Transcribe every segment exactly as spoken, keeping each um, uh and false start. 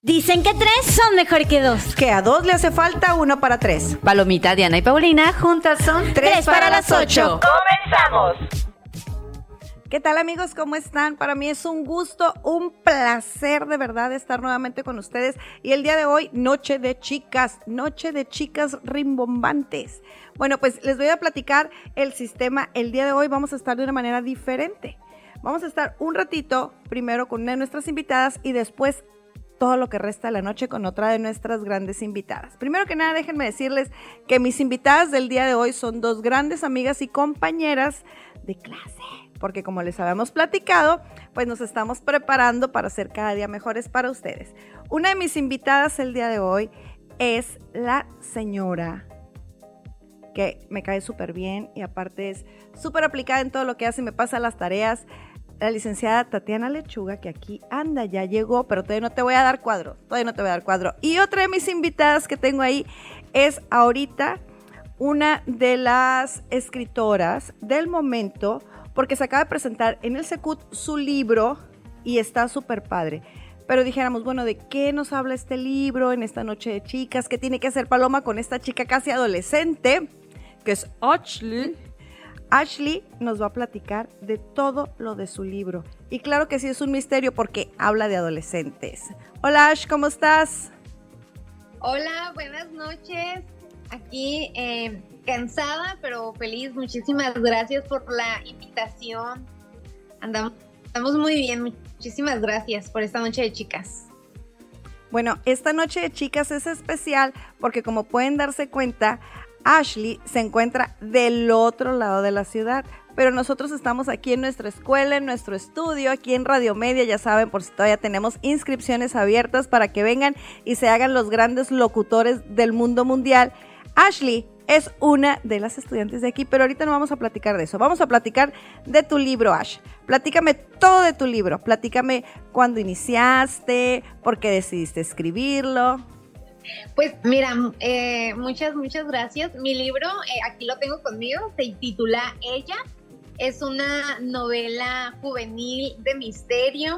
Dicen que tres son mejor que dos. Que a dos le hace falta uno para tres. Palomita, Diana y Paulina juntas son tres, tres para, para las ocho. ¡Comenzamos! ¿Qué tal, amigos? ¿Cómo están? Para mí es un gusto, un placer de verdad estar nuevamente con ustedes. Y el día de hoy, noche de chicas, noche de chicas rimbombantes. Bueno, pues les voy a platicar el sistema. El día de hoy vamos a estar de una manera diferente. Vamos a estar un ratito primero con una de nuestras invitadas y después todo lo que resta de la noche con otra de nuestras grandes invitadas. Primero que nada, déjenme decirles que mis invitadas del día de hoy son dos grandes amigas y compañeras de clase, porque como les habíamos platicado, pues nos estamos preparando para ser cada día mejores para ustedes. Una de mis invitadas el día de hoy es la señora que me cae súper bien y aparte es súper aplicada en todo lo que hace y me pasa las tareas. La licenciada Tatiana Lechuga, que aquí anda, ya llegó, pero todavía no te voy a dar cuadro, todavía no te voy a dar cuadro. Y otra de mis invitadas que tengo ahí es ahorita una de las escritoras del momento, porque se acaba de presentar en el Secut su libro y está súper padre. Pero dijéramos, bueno, ¿de qué nos habla este libro en esta noche de chicas? ¿Qué tiene que hacer Paloma con esta chica casi adolescente? Que es Ashley. Ashley nos va a platicar de todo lo de su libro. Y claro que sí es un misterio porque habla de adolescentes. Hola Ash, ¿cómo estás? Hola, buenas noches. Aquí eh, cansada pero feliz. Muchísimas gracias por la invitación. Andamos, andamos muy bien. Muchísimas gracias por esta noche de chicas. Bueno, esta noche de chicas es especial porque como pueden darse cuenta, Ashley se encuentra del otro lado de la ciudad, pero nosotros estamos aquí en nuestra escuela, en nuestro estudio, aquí en Radio Media, ya saben, por si todavía tenemos inscripciones abiertas para que vengan y se hagan los grandes locutores del mundo mundial. Ashley es una de las estudiantes de aquí, pero ahorita no vamos a platicar de eso, vamos a platicar de tu libro, Ash. Platícame todo de tu libro, platícame cuándo iniciaste, por qué decidiste escribirlo. Pues mira, eh, muchas, muchas gracias. Mi libro, eh, aquí lo tengo conmigo, se titula Ella. Es una novela juvenil de misterio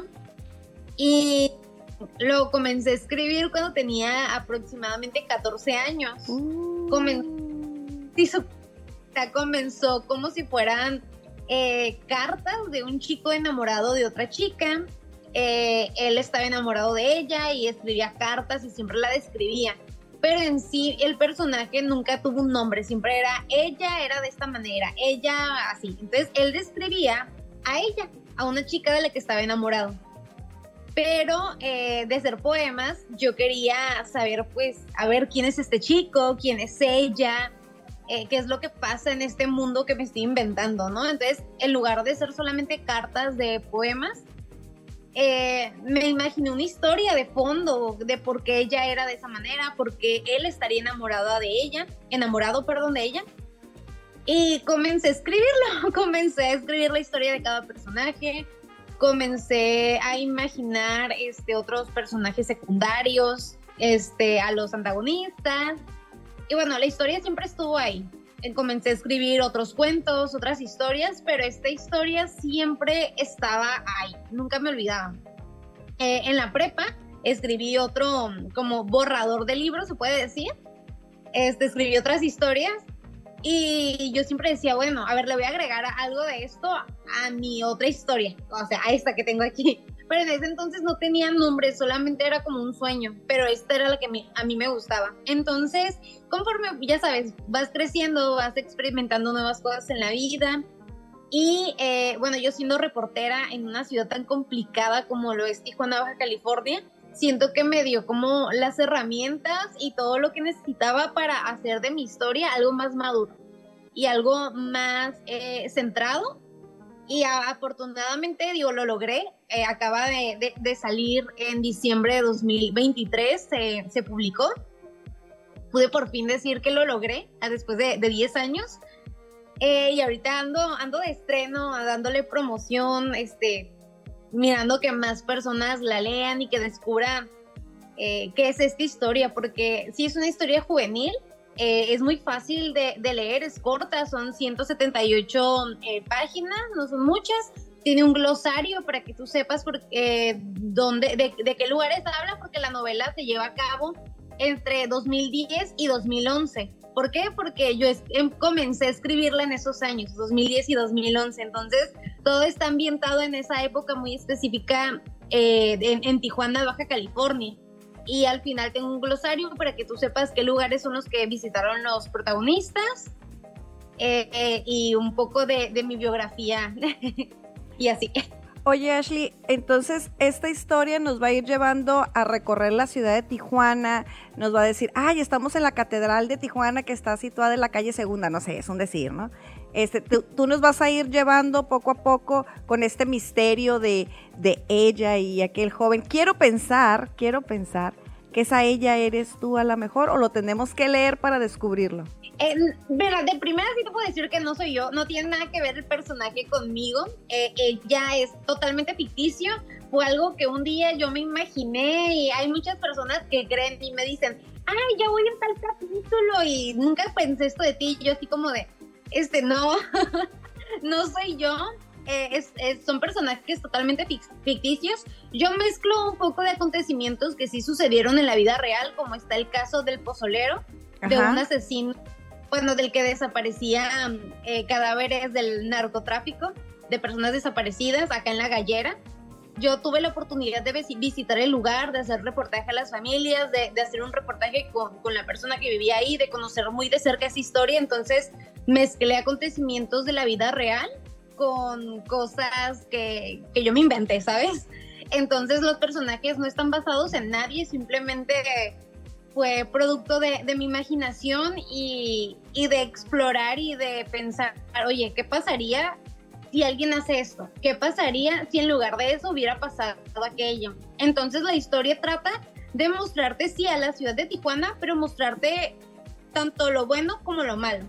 y lo comencé a escribir cuando tenía aproximadamente catorce años. Uh. Comenzó, comenzó como si fueran eh, cartas de un chico enamorado de otra chica. Eh, él estaba enamorado de ella y escribía cartas y siempre la describía, pero en sí el personaje nunca tuvo un nombre, siempre era ella, era de esta manera, ella así. Entonces él describía a ella, a una chica de la que estaba enamorado, pero eh, de hacer poemas yo quería saber, pues, a ver quién es este chico, quién es ella, eh, qué es lo que pasa en este mundo que me estoy inventando, ¿no? Entonces, en lugar de ser solamente cartas de poemas, Eh, me imaginé una historia de fondo de por qué ella era de esa manera, por qué él estaría enamorado de ella, enamorado, perdón, de ella. Y comencé a escribirlo, comencé a escribir la historia de cada personaje, comencé a imaginar este, otros personajes secundarios, este, a los antagonistas. Y bueno, la historia siempre estuvo ahí. Comencé a escribir otros cuentos, otras historias, pero esta historia siempre estaba ahí, nunca me olvidaba. Eh, en la prepa escribí otro como borrador de libros, se puede decir. Este, escribí otras historias y yo siempre decía, bueno, a ver, le voy a agregar algo de esto a mi otra historia, o sea, a esta que tengo aquí. Pero en ese entonces no tenía nombre, solamente era como un sueño, pero esta era la que me, a mí me gustaba. Entonces, conforme, ya sabes, vas creciendo, vas experimentando nuevas cosas en la vida. Y eh, bueno, yo siendo reportera en una ciudad tan complicada como lo es Tijuana, Baja California, siento que me dio como las herramientas y todo lo que necesitaba para hacer de mi historia algo más maduro y algo más eh, centrado. Y a, afortunadamente, digo, lo logré. Eh, acaba de, de, de salir en diciembre de dos mil veintitrés, se, se publicó. Pude por fin decir que lo logré después de, de diez años. Eh, y ahorita ando, ando de estreno, dándole promoción, este, mirando que más personas la lean y que descubran eh, qué es esta historia, porque sí es una historia juvenil, eh, es muy fácil de, de leer, es corta, son ciento setenta y ocho eh, páginas, no son muchas, tiene un glosario para que tú sepas por, eh, dónde, de, de qué lugares habla, porque la novela se lleva a cabo entre dos mil diez y dos mil once. ¿Por qué? Porque yo es, em, comencé a escribirla en esos años, dos mil diez y dos mil once, entonces todo está ambientado en esa época muy específica eh, en, en Tijuana, Baja California. Y al final tengo un glosario para que tú sepas qué lugares son los que visitaron los protagonistas eh, eh, y un poco de, de mi biografía y así. Oye, Ashley, entonces esta historia nos va a ir llevando a recorrer la ciudad de Tijuana, nos va a decir, ay, estamos en la Catedral de Tijuana que está situada en la calle Segunda, no sé, es un decir, ¿no? Este, tú, tú nos vas a ir llevando poco a poco con este misterio de, de ella y aquel joven. Quiero pensar, quiero pensar que esa ella eres tú a lo mejor, o lo tenemos que leer para descubrirlo. Eh, verá, de primera sí te puedo decir que no soy yo, no tiene nada que ver el personaje conmigo, eh, ella es totalmente ficticio, fue algo que un día yo me imaginé y hay muchas personas que creen y me dicen, ay, ya voy en tal capítulo y nunca pensé esto de ti, y yo así como de, este, no, no soy yo. Eh, es, es, son personajes totalmente ficticios. Yo mezclo un poco de acontecimientos que sí sucedieron en la vida real, como está el caso del pozolero, Ajá. de un asesino, bueno, del que desaparecía eh, cadáveres del narcotráfico, de personas desaparecidas acá en La Gallera. Yo tuve la oportunidad de visitar el lugar, de hacer reportaje a las familias, de, de hacer un reportaje con, con la persona que vivía ahí, de conocer muy de cerca esa historia. Entonces mezclé acontecimientos de la vida real con cosas que, que yo me inventé, ¿sabes? Entonces los personajes no están basados en nadie, simplemente fue producto de, de mi imaginación y, y de explorar y de pensar, oye, ¿qué pasaría si alguien hace esto? ¿Qué pasaría si en lugar de eso hubiera pasado aquello? Entonces la historia trata de mostrarte, sí, a la ciudad de Tijuana, pero mostrarte tanto lo bueno como lo malo.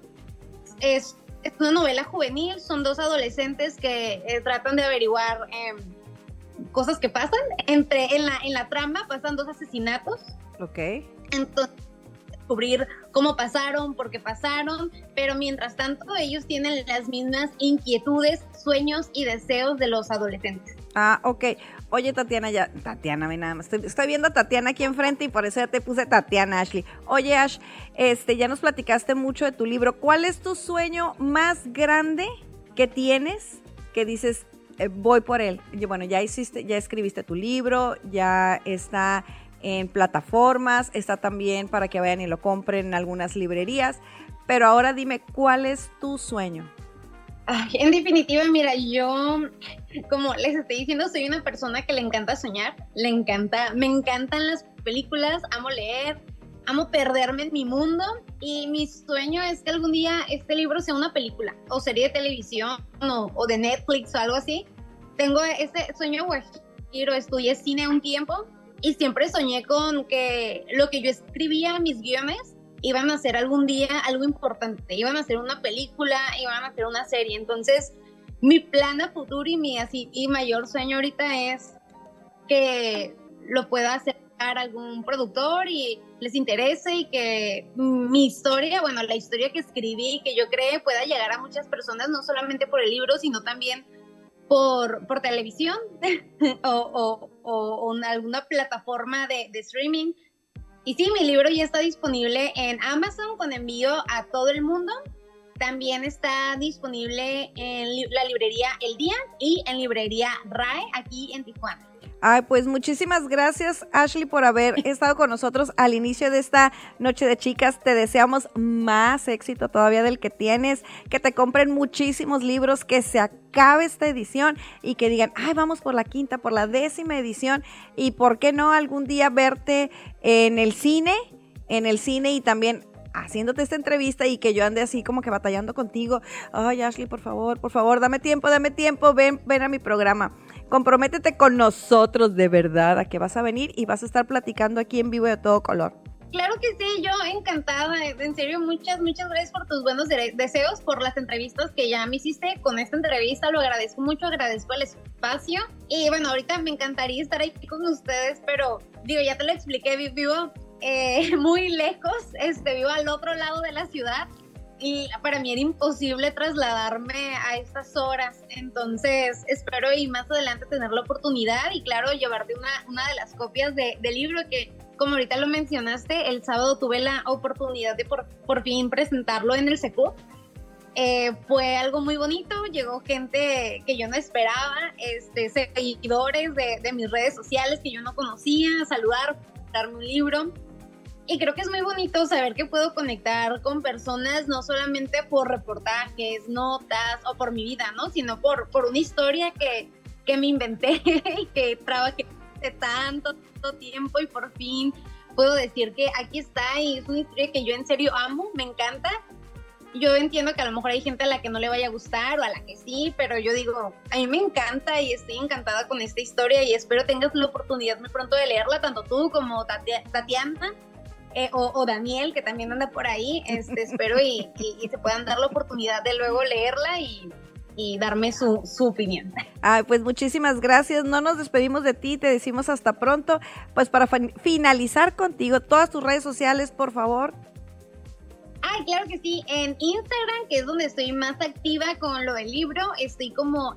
Es Es una novela juvenil, son dos adolescentes que eh, tratan de averiguar eh, cosas que pasan. Entre, en, la, en la trama pasan dos asesinatos. Ok. Entonces, descubrir cómo pasaron, por qué pasaron, pero mientras tanto ellos tienen las mismas inquietudes, sueños y deseos de los adolescentes. Ah, ok. Oye, Tatiana, ya, Tatiana, ve nada más, estoy, estoy viendo a Tatiana aquí enfrente y por eso ya te puse Tatiana, Ashley. Oye, Ash, este, ya nos platicaste mucho de tu libro. ¿Cuál es tu sueño más grande que tienes, que dices, eh, voy por él? Y bueno, ya hiciste, ya escribiste tu libro, ya está en plataformas, está también para que vayan y lo compren en algunas librerías, pero ahora dime, ¿cuál es tu sueño? Ay, en definitiva, mira, yo, como les estoy diciendo, soy una persona que le encanta soñar, le encanta, me encantan las películas, amo leer, amo perderme en mi mundo y mi sueño es que algún día este libro sea una película o serie de televisión o, o de Netflix o algo así. Tengo ese sueño guajiro, estudié cine un tiempo y siempre soñé con que lo que yo escribía, mis guiones, iban a ser algún día algo importante, iban a ser una película, iban a ser una serie. Entonces, mi plan a futuro y mi así y mayor sueño ahorita es que lo pueda hacer algún productor y les interese y que mi historia, bueno, la historia que escribí y que yo creé pueda llegar a muchas personas, no solamente por el libro, sino también por, por televisión o, o, o una, alguna plataforma de, de streaming. Y sí, mi libro ya está disponible en Amazon con envío a todo el mundo. También está disponible en li- la librería El Día y en librería R A E aquí en Tijuana. Ay, pues muchísimas gracias, Ashley, por haber estado con nosotros al inicio de esta Noche de Chicas. Te deseamos más éxito todavía del que tienes, que te compren muchísimos libros, que se acabe esta edición y que digan, ay, vamos por la quinta, por la décima edición y por qué no algún día verte en el cine, en el cine y también haciéndote esta entrevista y que yo ande así como que batallando contigo. Ay, Ashley, por favor, por favor, dame tiempo, dame tiempo, ven, ven a mi programa. Comprométete con nosotros de verdad a que vas a venir y vas a estar platicando aquí en vivo de todo color. Claro que sí, yo encantada, en serio, muchas, muchas gracias por tus buenos de- deseos, por las entrevistas que ya me hiciste. Con esta entrevista lo agradezco mucho, agradezco el espacio y bueno, ahorita me encantaría estar aquí con ustedes, pero digo, ya te lo expliqué, vivo eh, muy lejos, este, vivo al otro lado de la ciudad, y para mí era imposible trasladarme a estas horas, entonces espero y más adelante tener la oportunidad y claro, llevarte una, una de las copias de, del libro que, como ahorita lo mencionaste, el sábado tuve la oportunidad de por, por fin presentarlo en el Secu. Eh, fue algo muy bonito, llegó gente que yo no esperaba, este, seguidores de, de mis redes sociales que yo no conocía, saludar, darme un libro. Y creo que es muy bonito saber que puedo conectar con personas no solamente por reportajes, notas o por mi vida, ¿no? Sino por, por una historia que, que me inventé y que trabajé de tanto, tanto tiempo y por fin puedo decir que aquí está y es una historia que yo en serio amo, me encanta. Yo entiendo que a lo mejor hay gente a la que no le vaya a gustar o a la que sí, pero yo digo, a mí me encanta y estoy encantada con esta historia y espero tengas la oportunidad muy pronto de leerla, tanto tú como Tatiana eh, o, o Daniel, que también anda por ahí. Este, espero y, y, y se puedan dar la oportunidad de luego leerla y, y darme su, su opinión. Ay, pues muchísimas gracias, no nos despedimos de ti, te decimos hasta pronto. Pues para finalizar contigo, todas tus redes sociales, por favor. Ay, claro que sí, en Instagram, que es donde estoy más activa con lo del libro, estoy como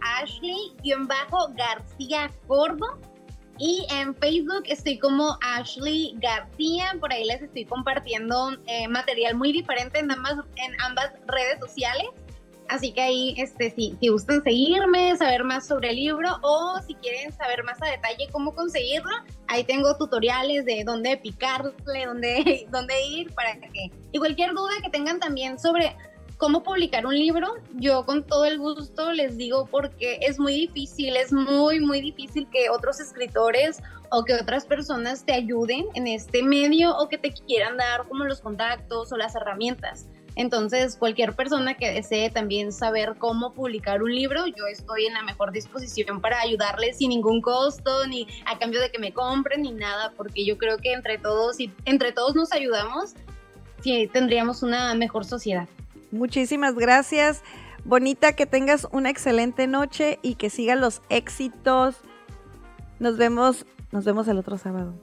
Ashley-García Cordo, y en Facebook estoy como Ashley García, por ahí les estoy compartiendo eh, material muy diferente en ambas, en ambas redes sociales. Así que ahí, este, si, si gustan seguirme, saber más sobre el libro o si quieren saber más a detalle cómo conseguirlo, ahí tengo tutoriales de dónde picarle, dónde, dónde ir para que... Y cualquier duda que tengan también sobre cómo publicar un libro, yo con todo el gusto les digo porque es muy difícil, es muy, muy difícil que otros escritores o que otras personas te ayuden en este medio o que te quieran dar como los contactos o las herramientas. Entonces, cualquier persona que desee también saber cómo publicar un libro, yo estoy en la mejor disposición para ayudarles sin ningún costo, ni a cambio de que me compren, ni nada, porque yo creo que entre todos, si entre todos nos ayudamos, sí, tendríamos una mejor sociedad. Muchísimas gracias. Bonita, que tengas una excelente noche y que sigan los éxitos. Nos vemos, nos vemos el otro sábado.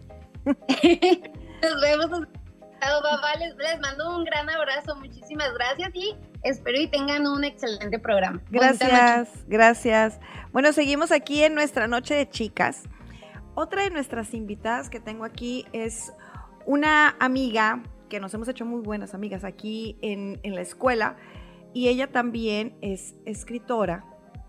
Nos vemos. Papá, les, les mando un gran abrazo, muchísimas gracias y espero y tengan un excelente programa. Gracias, gracias. Bueno, seguimos aquí en nuestra noche de chicas. Otra de nuestras invitadas que tengo aquí es una amiga que nos hemos hecho muy buenas amigas aquí en, en la escuela y ella también es escritora,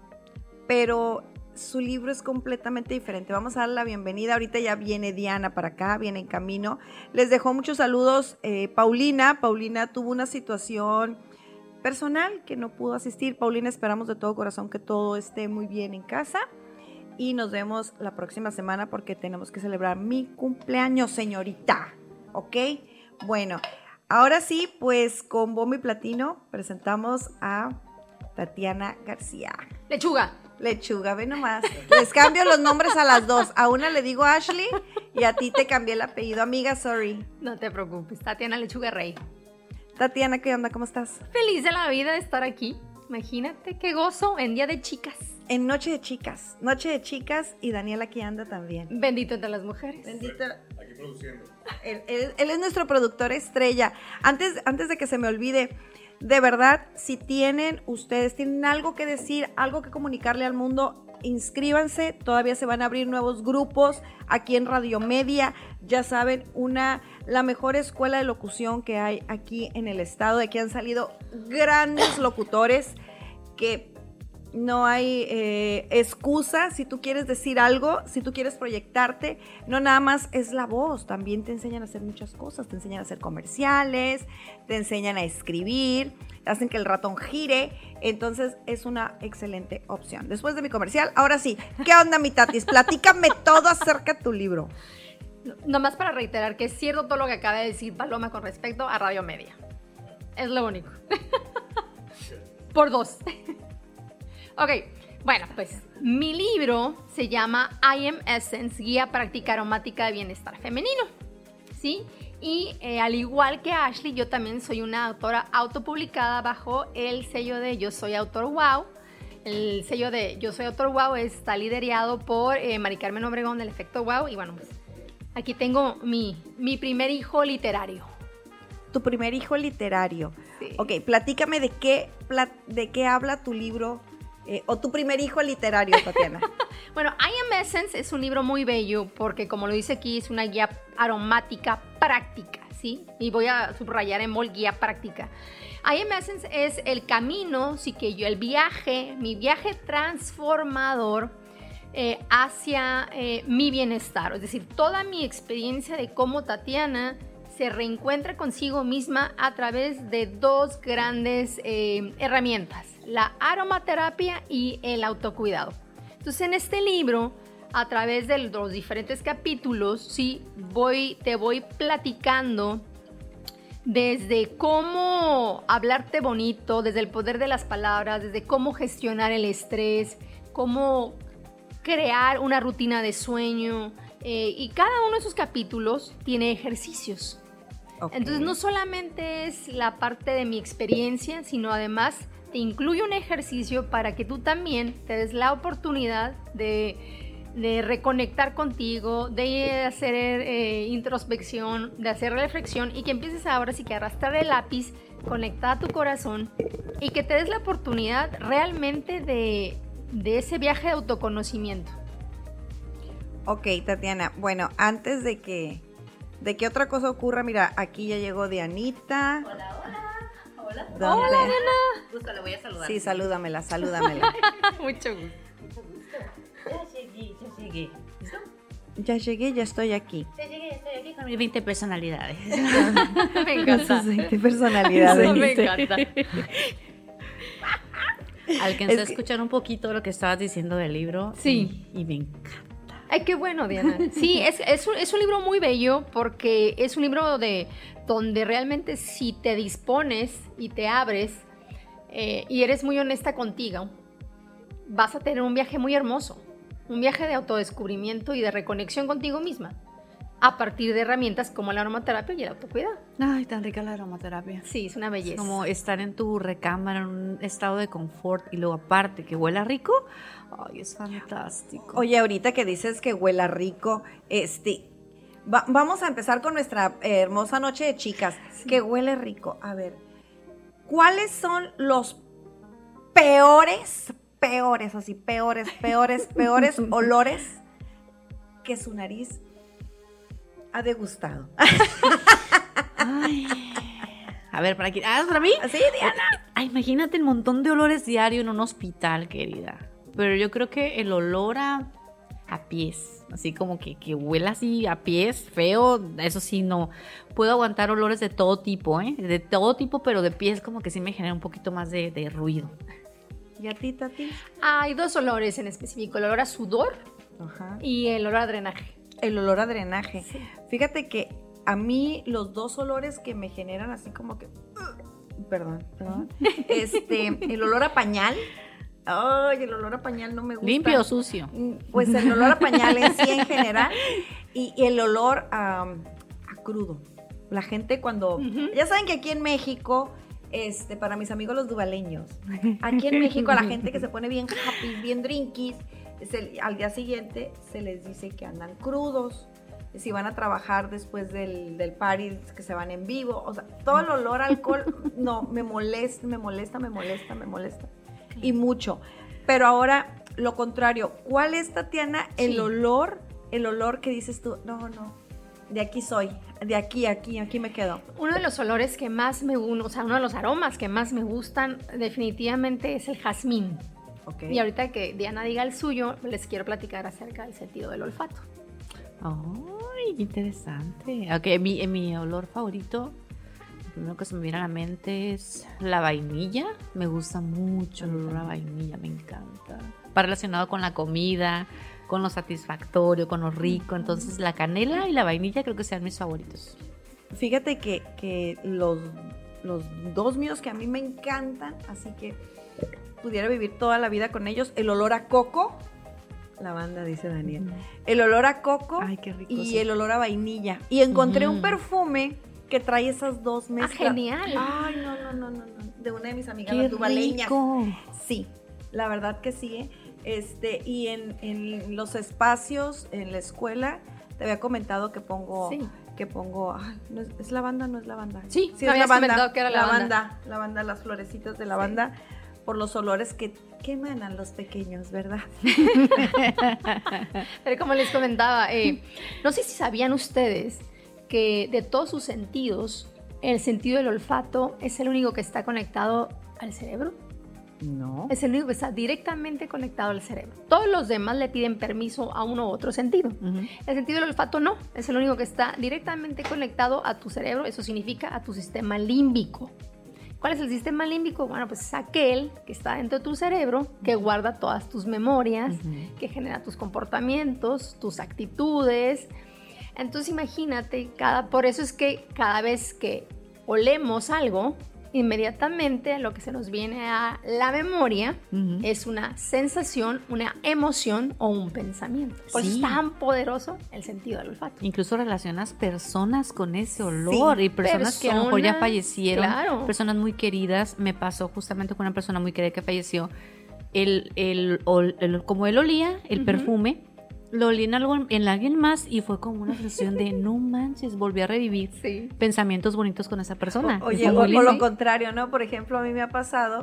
pero su libro es completamente diferente. Vamos a darle la bienvenida. Ahorita ya viene Diana para acá, viene en camino. Les dejo muchos saludos eh, Paulina. Paulina tuvo una situación personal que no pudo asistir. Paulina, esperamos de todo corazón que todo esté muy bien en casa y nos vemos la próxima semana porque tenemos que celebrar mi cumpleaños, señorita. ¿Ok? Bueno, ahora sí, pues con bombo y platino presentamos a Tatiana García. Lechuga. Lechuga, ve nomás. Les cambio los nombres a las dos. A una le digo Ashley y a ti te cambié el apellido. Amiga, sorry. No te preocupes. Tatiana Lechuga Rey. Tatiana, ¿qué onda? ¿Cómo estás? Feliz de la vida de estar aquí. Imagínate qué gozo en Día de Chicas. En Noche de Chicas. Noche de Chicas y Daniel aquí anda también. Bendito entre las mujeres. Bendito. Aquí produciendo. Él, él, él es nuestro productor estrella. Antes, antes de que se me olvide, de verdad, si tienen, ustedes tienen algo que decir, algo que comunicarle al mundo, inscríbanse, todavía se van a abrir nuevos grupos aquí en Radio Media, ya saben, una, la mejor escuela de locución que hay aquí en el estado, de aquí han salido grandes locutores que no hay eh, excusa si tú quieres decir algo, si tú quieres proyectarte, no nada más es la voz, también te enseñan a hacer muchas cosas, te enseñan a hacer comerciales, te enseñan a escribir, hacen que el ratón gire, entonces es una excelente opción. Después de mi comercial, ahora sí, ¿qué onda, mi Tatis? Platícame todo acerca de tu libro. Nomás para reiterar que es cierto todo lo que acaba de decir Paloma con respecto a Radio Media. Es lo único. Por dos. Ok, bueno, pues mi libro se llama I Am Essence, Guía Práctica Aromática de Bienestar Femenino, ¿sí? Y eh, al igual que Ashley, yo también soy una autora autopublicada bajo el sello de Yo Soy Autor Wow. El sello de Yo Soy Autor Wow está liderado por eh, Mari Carmen Obregón del Efecto Wow. Y bueno, pues aquí tengo mi, mi primer hijo literario. Tu primer hijo literario. Sí. Ok, platícame de qué, plat- de qué habla tu libro eh, o tu primer hijo literario, Tatiana. Bueno, I Am Essence es un libro muy bello porque, como lo dice aquí, es una guía aromática práctica, ¿sí? Y voy a subrayar en mol guía práctica. I Am Essence es el camino, sí que yo, el viaje, mi viaje transformador eh, hacia eh, mi bienestar. Es decir, toda mi experiencia de cómo Tatiana se reencuentra consigo misma a través de dos grandes eh, herramientas, la aromaterapia y el autocuidado. Entonces, en este libro, a través de los diferentes capítulos, sí, voy, te voy platicando desde cómo hablarte bonito, desde el poder de las palabras, desde cómo gestionar el estrés, cómo crear una rutina de sueño, eh, y cada uno de esos capítulos tiene ejercicios. Okay. Entonces, no solamente es la parte de mi experiencia, sino además te incluye un ejercicio para que tú también te des la oportunidad de, de reconectar contigo, de hacer eh, introspección, de hacer reflexión y que empieces ahora sí que a arrastrar el lápiz, conectar a tu corazón y que te des la oportunidad realmente de, de ese viaje de autoconocimiento. Ok, Tatiana, bueno, antes de que, de que otra cosa ocurra, mira, aquí ya llegó Dianita. Hola, hola. Hola. ¿Dónde? Hola, Diana. Gusto, le voy a saludar. Sí, salúdamela, salúdamela. Mucho gusto. Mucho gusto. Ya llegué, ya llegué. ¿Listo? Ya llegué, ya estoy aquí. Ya llegué, ya estoy aquí con mis veinte personalidades. Me encanta. veinte personalidades. Eso me encanta. Alcancé Es a que- escuchar un poquito lo que estabas diciendo del libro. Sí. Y, y me encanta. Ay, qué bueno, Diana. Sí, es, es, un, es un libro muy bello porque es un libro de, donde realmente si te dispones y te abres eh, y eres muy honesta contigo, vas a tener un viaje muy hermoso, un viaje de autodescubrimiento y de reconexión contigo misma a partir de herramientas como la aromaterapia y el autocuidado. Ay, tan rica la aromaterapia. Sí, es una Es belleza. como estar en tu recámara en un estado de confort y luego aparte que huela rico. Ay, es fantástico. Oye, ahorita que dices que huela rico, este, va- vamos a empezar con nuestra eh, hermosa noche de chicas, que huele rico. A ver, ¿cuáles son los peores, peores, así, peores, peores, peores olores que su nariz ha degustado? Ay. A ver, para aquí. Ah, ¿es para mí? ¿Así, Diana? Ay, imagínate el montón de olores diario en un hospital, querida. Pero yo creo que el olor a, a pies, así como que, que huela así a pies, feo, eso sí no. Puedo aguantar olores de todo tipo, ¿eh? De todo tipo, pero de pies como que sí me genera un poquito más de, de ruido. ¿Y a ti, Tati? Hay dos olores en específico, el olor a sudor Ajá. y el olor a drenaje. El olor a drenaje. Sí. Fíjate que a mí los dos olores que me generan así como que... Perdón, perdón. Este, el olor a pañal. Ay, el olor a pañal no me gusta. ¿Limpio o sucio? Pues el olor a pañal en sí en general. Y, y el olor a, a crudo. La gente cuando... Ujú. Ya saben que aquí en México... Este, para mis amigos los dubaleños, aquí en México a la gente que se pone bien happy, bien drinkies, se- al día siguiente se les dice que andan crudos, si van a trabajar después del, del party, que se van en vivo, o sea, todo el olor a alcohol, no, me molesta, me molesta, me molesta, me molesta, y mucho. Pero ahora, lo contrario, ¿cuál es, Tatiana, el Sí. olor, el olor que dices tú, no, no, de aquí soy, de aquí, aquí, aquí me quedo? Uno de los olores que más me gustan, o sea, uno de los aromas que más me gustan definitivamente es el jazmín. Okay. Y ahorita que Diana diga el suyo, les quiero platicar acerca del sentido del olfato. Ay, qué interesante. Ok, mi, mi olor favorito, lo primero que se me viene a la mente es la vainilla. Me gusta mucho el olor a vainilla, me encanta. Va relacionado con la comida, con lo satisfactorio, con lo rico. Entonces la canela y la vainilla creo que sean mis favoritos. Fíjate que, que los, los dos míos que a mí me encantan, así que pudiera vivir toda la vida con ellos, el olor a coco, la banda dice Daniel, el olor a coco Ay, qué rico. y sí. el olor a vainilla. Y encontré Ujú. un perfume que trae esas dos Ah, mezclas. genial. Ay, no, no, no, no, no, de una de mis amigas Qué las dubaleñas. rico. Sí, la verdad que sí, ¿eh? Este, y en, en los espacios, en la escuela, te había comentado que pongo, Sí. que pongo, ay, ¿no es, ¿es lavanda o no es lavanda? Sí, sí me es habías lavanda, comentado que era lavanda. lavanda, lavanda, las florecitas de lavanda, por los olores que, que emanan los pequeños, ¿verdad? Pero como les comentaba, eh, no sé si sabían ustedes que de todos sus sentidos, el sentido del olfato es el único que está conectado al cerebro. No. Es el único que está directamente conectado al cerebro. Todos los demás le piden permiso a uno u otro sentido. Ujú. El sentido del olfato no, es el único que está directamente conectado a tu cerebro, eso significa a tu sistema límbico. ¿Cuál es el sistema límbico? Bueno, pues es aquel que está dentro de tu cerebro, que guarda todas tus memorias, Ujú. que genera tus comportamientos, tus actitudes. Entonces imagínate, cada, por eso es que cada vez que olemos algo, inmediatamente lo que se nos viene a la memoria Ujú. es una sensación, una emoción o un pensamiento. Por eso Sí. es tan poderoso el sentido del olfato. Incluso relacionas personas con ese olor y personas que a lo mejor ya Personas, fallecieron, claro. personas muy queridas. Me pasó justamente con una persona muy querida que falleció. El, el, ol- el- como él olía, el Ujú. perfume, lo olía en, algo, en alguien más y fue como una sensación de no manches, volví a revivir Sí. pensamientos bonitos con esa persona. O- Oye, Fue o, muy o lindo. lo contrario, ¿no? Por ejemplo, a mí me ha pasado.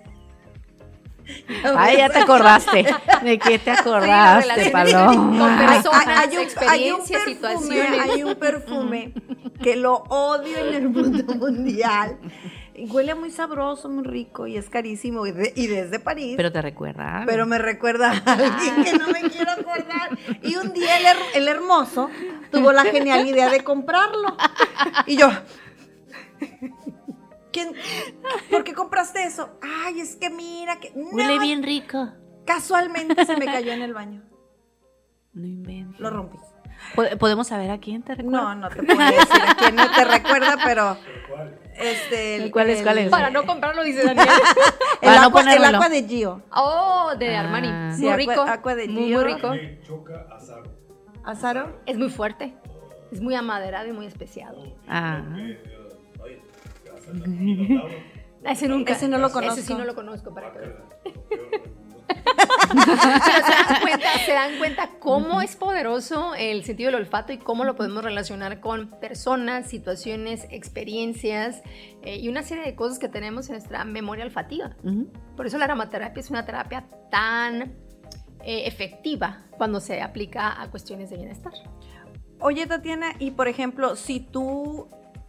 Ay, ya te acordaste. ¿De qué te acordaste, relaciones Paloma? con Hay- personas, hay- hay un- hay un experiencias, perfume, situaciones. Hay un perfume que lo odio en el mundo mundial. Y huele muy sabroso, muy rico y es carísimo. Y, de- y desde París. Pero te recuerda. algo. Pero me recuerda a alguien que no me quiero acordar. Y un día el, her- el hermoso tuvo la genial idea de comprarlo. Y yo, ¿quién? ¿Por qué compraste eso? Ay, es que mira que... no, Huele bien rico. Casualmente se me cayó en el baño. No inventes. Lo rompí. ¿Pod- ¿Podemos saber a quién te recuerda? No, no te puedo decir a quién no te recuerda, pero... Este, el, ¿Cuál es, el- cuál es? Para no comprarlo, dice Daniel. El, Para no agua, el ponérmelo. agua de Gio. Oh, de Ah. Armani. Sí, Muy agua- rico. agua de muy, Gio. muy rico. Me choca Azaro. ¿Azaro? Es muy fuerte. Es muy amaderado y muy especiado. Ah. Oye, Azaro. Ese nunca. Ese no lo Ese conozco. sí no lo conozco para que veas. Pero se dan cuenta, se dan cuenta cómo es poderoso el sentido del olfato y cómo lo podemos relacionar con personas, situaciones, experiencias eh, y una serie de cosas que tenemos en nuestra memoria olfativa. Ujú. Por eso la aromaterapia es una terapia tan eh, efectiva cuando se aplica a cuestiones de bienestar. Oye, Tatiana, y por ejemplo, si tú,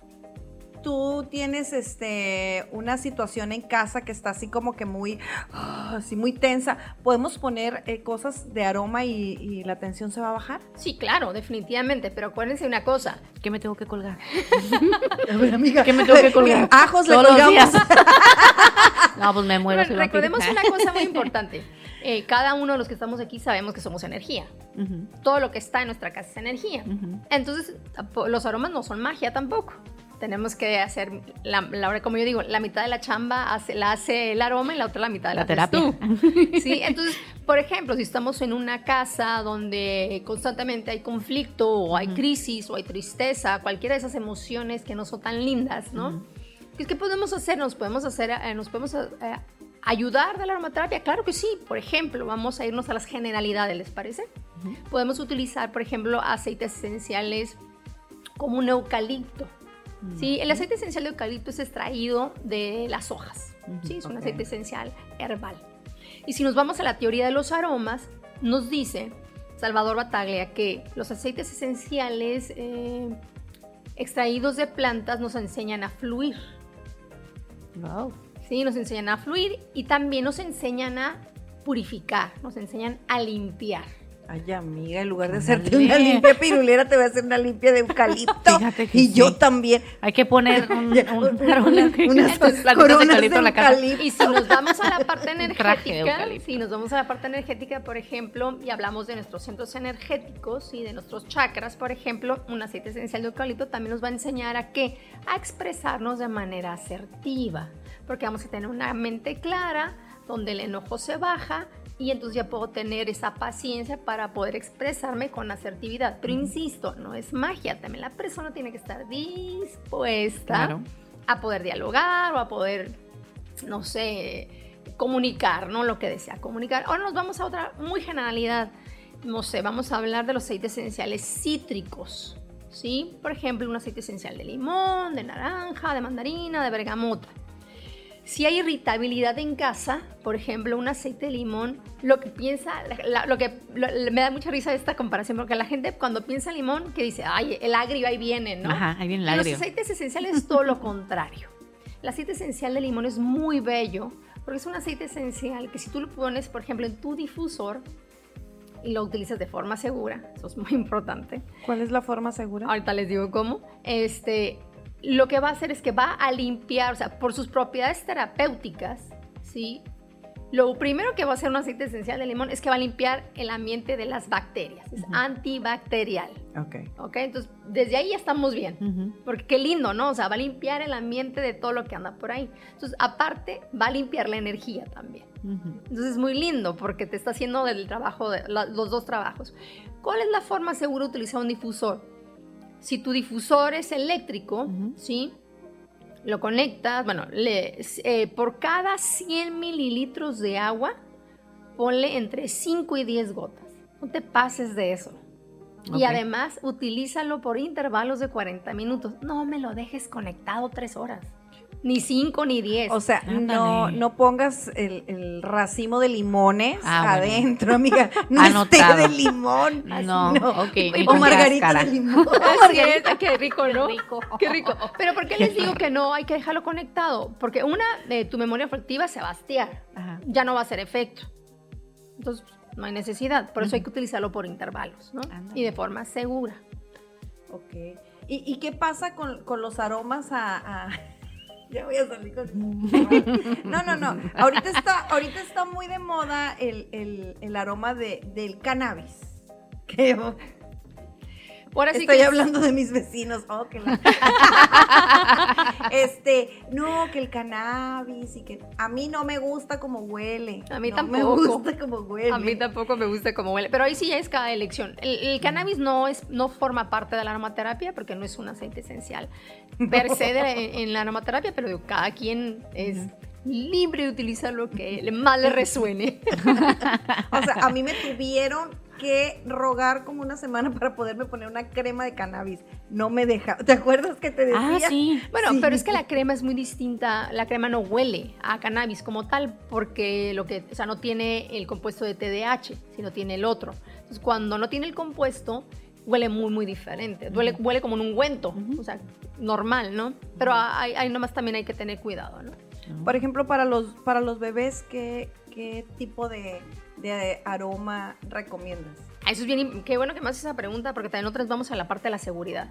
tú tienes este, una situación en casa que está así como que muy, ah, así muy tensa, ¿podemos poner eh, cosas de aroma y, y la tensión se va a bajar? Sí, claro, definitivamente, pero acuérdense de una cosa. ¿Qué me tengo que colgar? A ver, amiga. ¿Qué me tengo que colgar? Ajos le Todos los colgamos. días. No, pues me muero. Pero soy vampiro. recordemos una cosa muy importante. Eh, cada uno de los que estamos aquí sabemos que somos energía. Ujú, Todo lo que está en nuestra casa es energía. ujú. Entonces, tampo- los aromas no son magia tampoco. Tenemos que hacer, la, la- como yo digo, la mitad de la chamba hace, la hace el aroma y la otra la mitad de la, La haces terapia. tú. ¿Sí? Entonces, por ejemplo, si estamos en una casa donde constantemente hay conflicto o hay Ujú. crisis o hay tristeza, cualquiera de esas emociones que no son tan lindas, ¿no? Ujú. ¿Qué, qué podemos hacer? Nos podemos hacer, eh, nos podemos eh, ayudar de la aromaterapia. Claro que sí. Por ejemplo, vamos a irnos a las generalidades, ¿les parece? Ujú. Podemos utilizar, por ejemplo, aceites esenciales como un eucalipto. ¿Sí? El aceite esencial de eucalipto es extraído de las hojas. ¿Sí? Es un Ok. aceite esencial herbal. Y si nos vamos a la teoría de los aromas, nos dice Salvador Battaglia que los aceites esenciales eh, extraídos de plantas nos enseñan a fluir. Wow. ¿Sí? Nos enseñan a fluir y también nos enseñan a purificar, nos enseñan a limpiar. Ay, amiga, en lugar de Ándale. hacerte una limpia pirulera, te voy a hacer una limpia de eucalipto. Fíjate que y yo sí. también. Hay que poner un, un, Unas- un- unas plantitas de coronas eucalipto en la casa. eucalipto. Y si nos vamos a la parte traje de energética, eucalipto. si nos vamos a la parte energética, por ejemplo, y hablamos de nuestros centros energéticos y de nuestros chakras, por ejemplo, un aceite esencial de eucalipto también nos va a enseñar a qué, a expresarnos de manera asertiva, porque vamos a tener una mente clara, donde el enojo se baja y entonces ya puedo tener esa paciencia para poder expresarme con asertividad. Pero insisto, no es magia, también la persona tiene que estar dispuesta Claro. a poder dialogar o a poder, no sé, comunicar, ¿no? Lo que desea comunicar. Ahora nos vamos a otra muy generalidad no sé, vamos a hablar de los aceites esenciales cítricos, ¿sí? Por ejemplo, un aceite esencial de limón, de naranja, de mandarina, de bergamota. Si hay irritabilidad en casa, por ejemplo, un aceite de limón, lo que piensa, la, lo que lo, me da mucha risa esta comparación, porque la gente cuando piensa en limón, que dice, ay, el agrio ahí viene, ¿no? Ajá, ahí viene el Y agrio. los aceites esenciales es todo lo contrario. El aceite esencial de limón es muy bello, porque es un aceite esencial que si tú lo pones, por ejemplo, en tu difusor y lo utilizas de forma segura, eso es muy importante. ¿Cuál es la forma segura? Ahorita les digo cómo. Este, lo que va a hacer es que va a limpiar, o sea, por sus propiedades terapéuticas, ¿sí? Lo primero que va a hacer un aceite esencial de limón es que va a limpiar el ambiente de las bacterias. Es uh-huh. antibacterial. Ok. Ok, entonces desde ahí ya estamos bien. Ujú. Porque qué lindo, ¿no? O sea, va a limpiar el ambiente de todo lo que anda por ahí. Entonces, aparte, va a limpiar la energía también. Ujú. Entonces es muy lindo porque te está haciendo del trabajo de, la, los dos trabajos. ¿Cuál es la forma segura de utilizar un difusor? Si tu difusor es eléctrico, Ujú. ¿sí? Lo conectas, bueno, le, eh, por cada cien mililitros de agua, ponle entre cinco y diez gotas. No te pases de eso. Ok. Y además, utilízalo por intervalos de cuarenta minutos. No me lo dejes conectado tres horas. Ni cinco ni diez. O sea, Ándale. no, no pongas el, el racimo de limones Ah, bueno. adentro, amiga. No esté Anotado. de limón. No, ok. Y- ni O con margarita cáscara. de limón. Así es, qué rico, ¿no? Qué rico. Qué rico. Pero ¿por qué les digo que no hay que dejarlo conectado? Porque una, eh, tu memoria olfativa se va a hastiar. Ajá. Ya no va a hacer efecto. Entonces, no hay necesidad. Por eso Ujú. hay que utilizarlo por intervalos, ¿no? Ándale. Y de forma segura. Ok. ¿Y, y qué pasa con, con los aromas a, a- Ya voy a salir con... No, no, no. Ahorita está, ahorita está muy de moda el, el, el aroma de, del cannabis. Que yo Ahora sí estoy que hablando de mis vecinos. Oh, que la- Este, no, que el cannabis y que a mí no me gusta como huele. A mí no tampoco. me gusta como huele. a mí tampoco me gusta cómo huele, pero ahí sí ya es cada elección. El, el cannabis no es, no forma parte de la aromaterapia porque no es un aceite esencial per se de- en, en la aromaterapia, pero digo, cada quien es libre de utilizar lo que le- más le resuene. O sea, a mí me tuvieron que rogar como una semana para poderme poner una crema de cannabis. No me deja. ¿Te acuerdas que te decía? Ah, sí. Bueno, Sí. pero es que la crema es muy distinta. La crema no huele a cannabis como tal, porque lo que, o sea, no tiene el compuesto de T D A H, sino tiene el otro. Entonces, cuando no tiene el compuesto, huele muy, muy diferente. Huele, huele como un ungüento, Ujú. o sea, normal, ¿no? Pero ahí, ahí nomás también hay que tener cuidado, ¿no? Por ejemplo, para los, para los bebés, ¿qué, qué tipo de, de aroma recomiendas? Ah, Eso es bien, im- qué bueno que me haces esa pregunta, porque también nosotros vamos a la parte de la seguridad.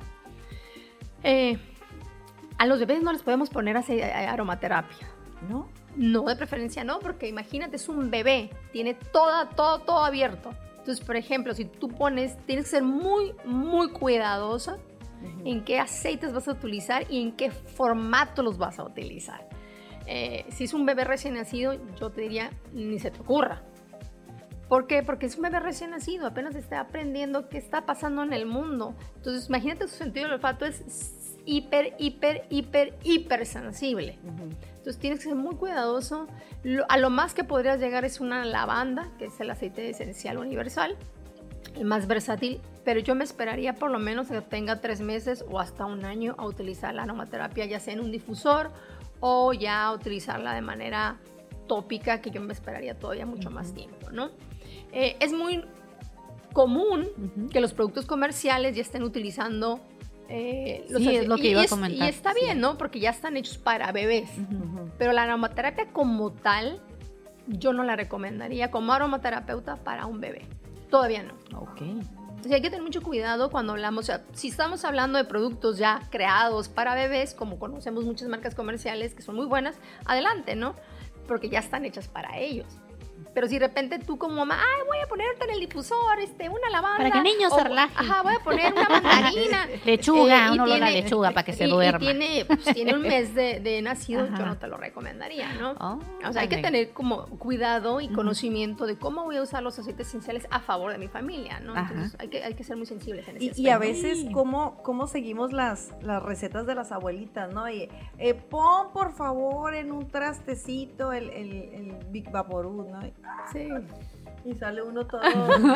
Eh, a los bebés no les podemos poner ace- a- aromaterapia. ¿No? No, de preferencia no, porque imagínate, es un bebé, tiene toda, todo, todo abierto. Entonces, por ejemplo, si tú pones, tienes que ser muy, muy cuidadosa en qué aceites vas a utilizar y en qué formato los vas a utilizar. Eh, si es un bebé recién nacido, yo te diría, ni se te ocurra. ¿Por qué? Porque es un bebé recién nacido, apenas está aprendiendo qué está pasando en el mundo. Entonces, imagínate, su sentido del olfato es hiper, hiper, hiper, hiper sensible. Entonces, tienes que ser muy cuidadoso. Lo- a lo más que podrías llegar es una lavanda, que es el aceite esencial universal, el más versátil, pero yo me esperaría por lo menos que tenga tres meses o hasta un año a utilizar la aromaterapia, ya sea en un difusor o ya utilizarla de manera tópica, que yo me esperaría todavía mucho más tiempo, ¿no? Eh, es muy común Ujú. que los productos comerciales ya estén utilizando eh, los Sí, es ace- lo que y iba a es- comentar, Y está sí. bien, ¿no? Porque ya están hechos para bebés. Ujú. Pero la aromaterapia como tal, yo no la recomendaría como aromaterapeuta para un bebé. Todavía no. Ok. O sea, hay que tener mucho cuidado cuando hablamos, o sea, si estamos hablando de productos ya creados para bebés, como conocemos muchas marcas comerciales que son muy buenas, adelante, ¿no? Porque ya están hechas para ellos. Pero si de repente tú como mamá, ay, voy a ponerte en el difusor este, una lavanda. Para que el niño se o- relaje. Ajá, voy a poner una mandarina. Lechuga, Eh, y un olor a tiene- lechuga para que se y- y duerma. tiene, pues, tiene un mes de, de nacido, Ajá. yo no te lo recomendaría, ¿no? Oh, O sea, hay que ok. tener como cuidado y Ujú. conocimiento de cómo voy a usar los aceites esenciales a favor de mi familia, ¿no? Ajá. Entonces hay que, hay que ser muy sensibles en ese Y, aspecto. y a veces, Sí. ¿cómo, cómo seguimos las, las recetas de las abuelitas, no? Y, eh, pon, por favor, en un trastecito el, el, el Big Vaporub, ¿no? Sí. Y sale uno todo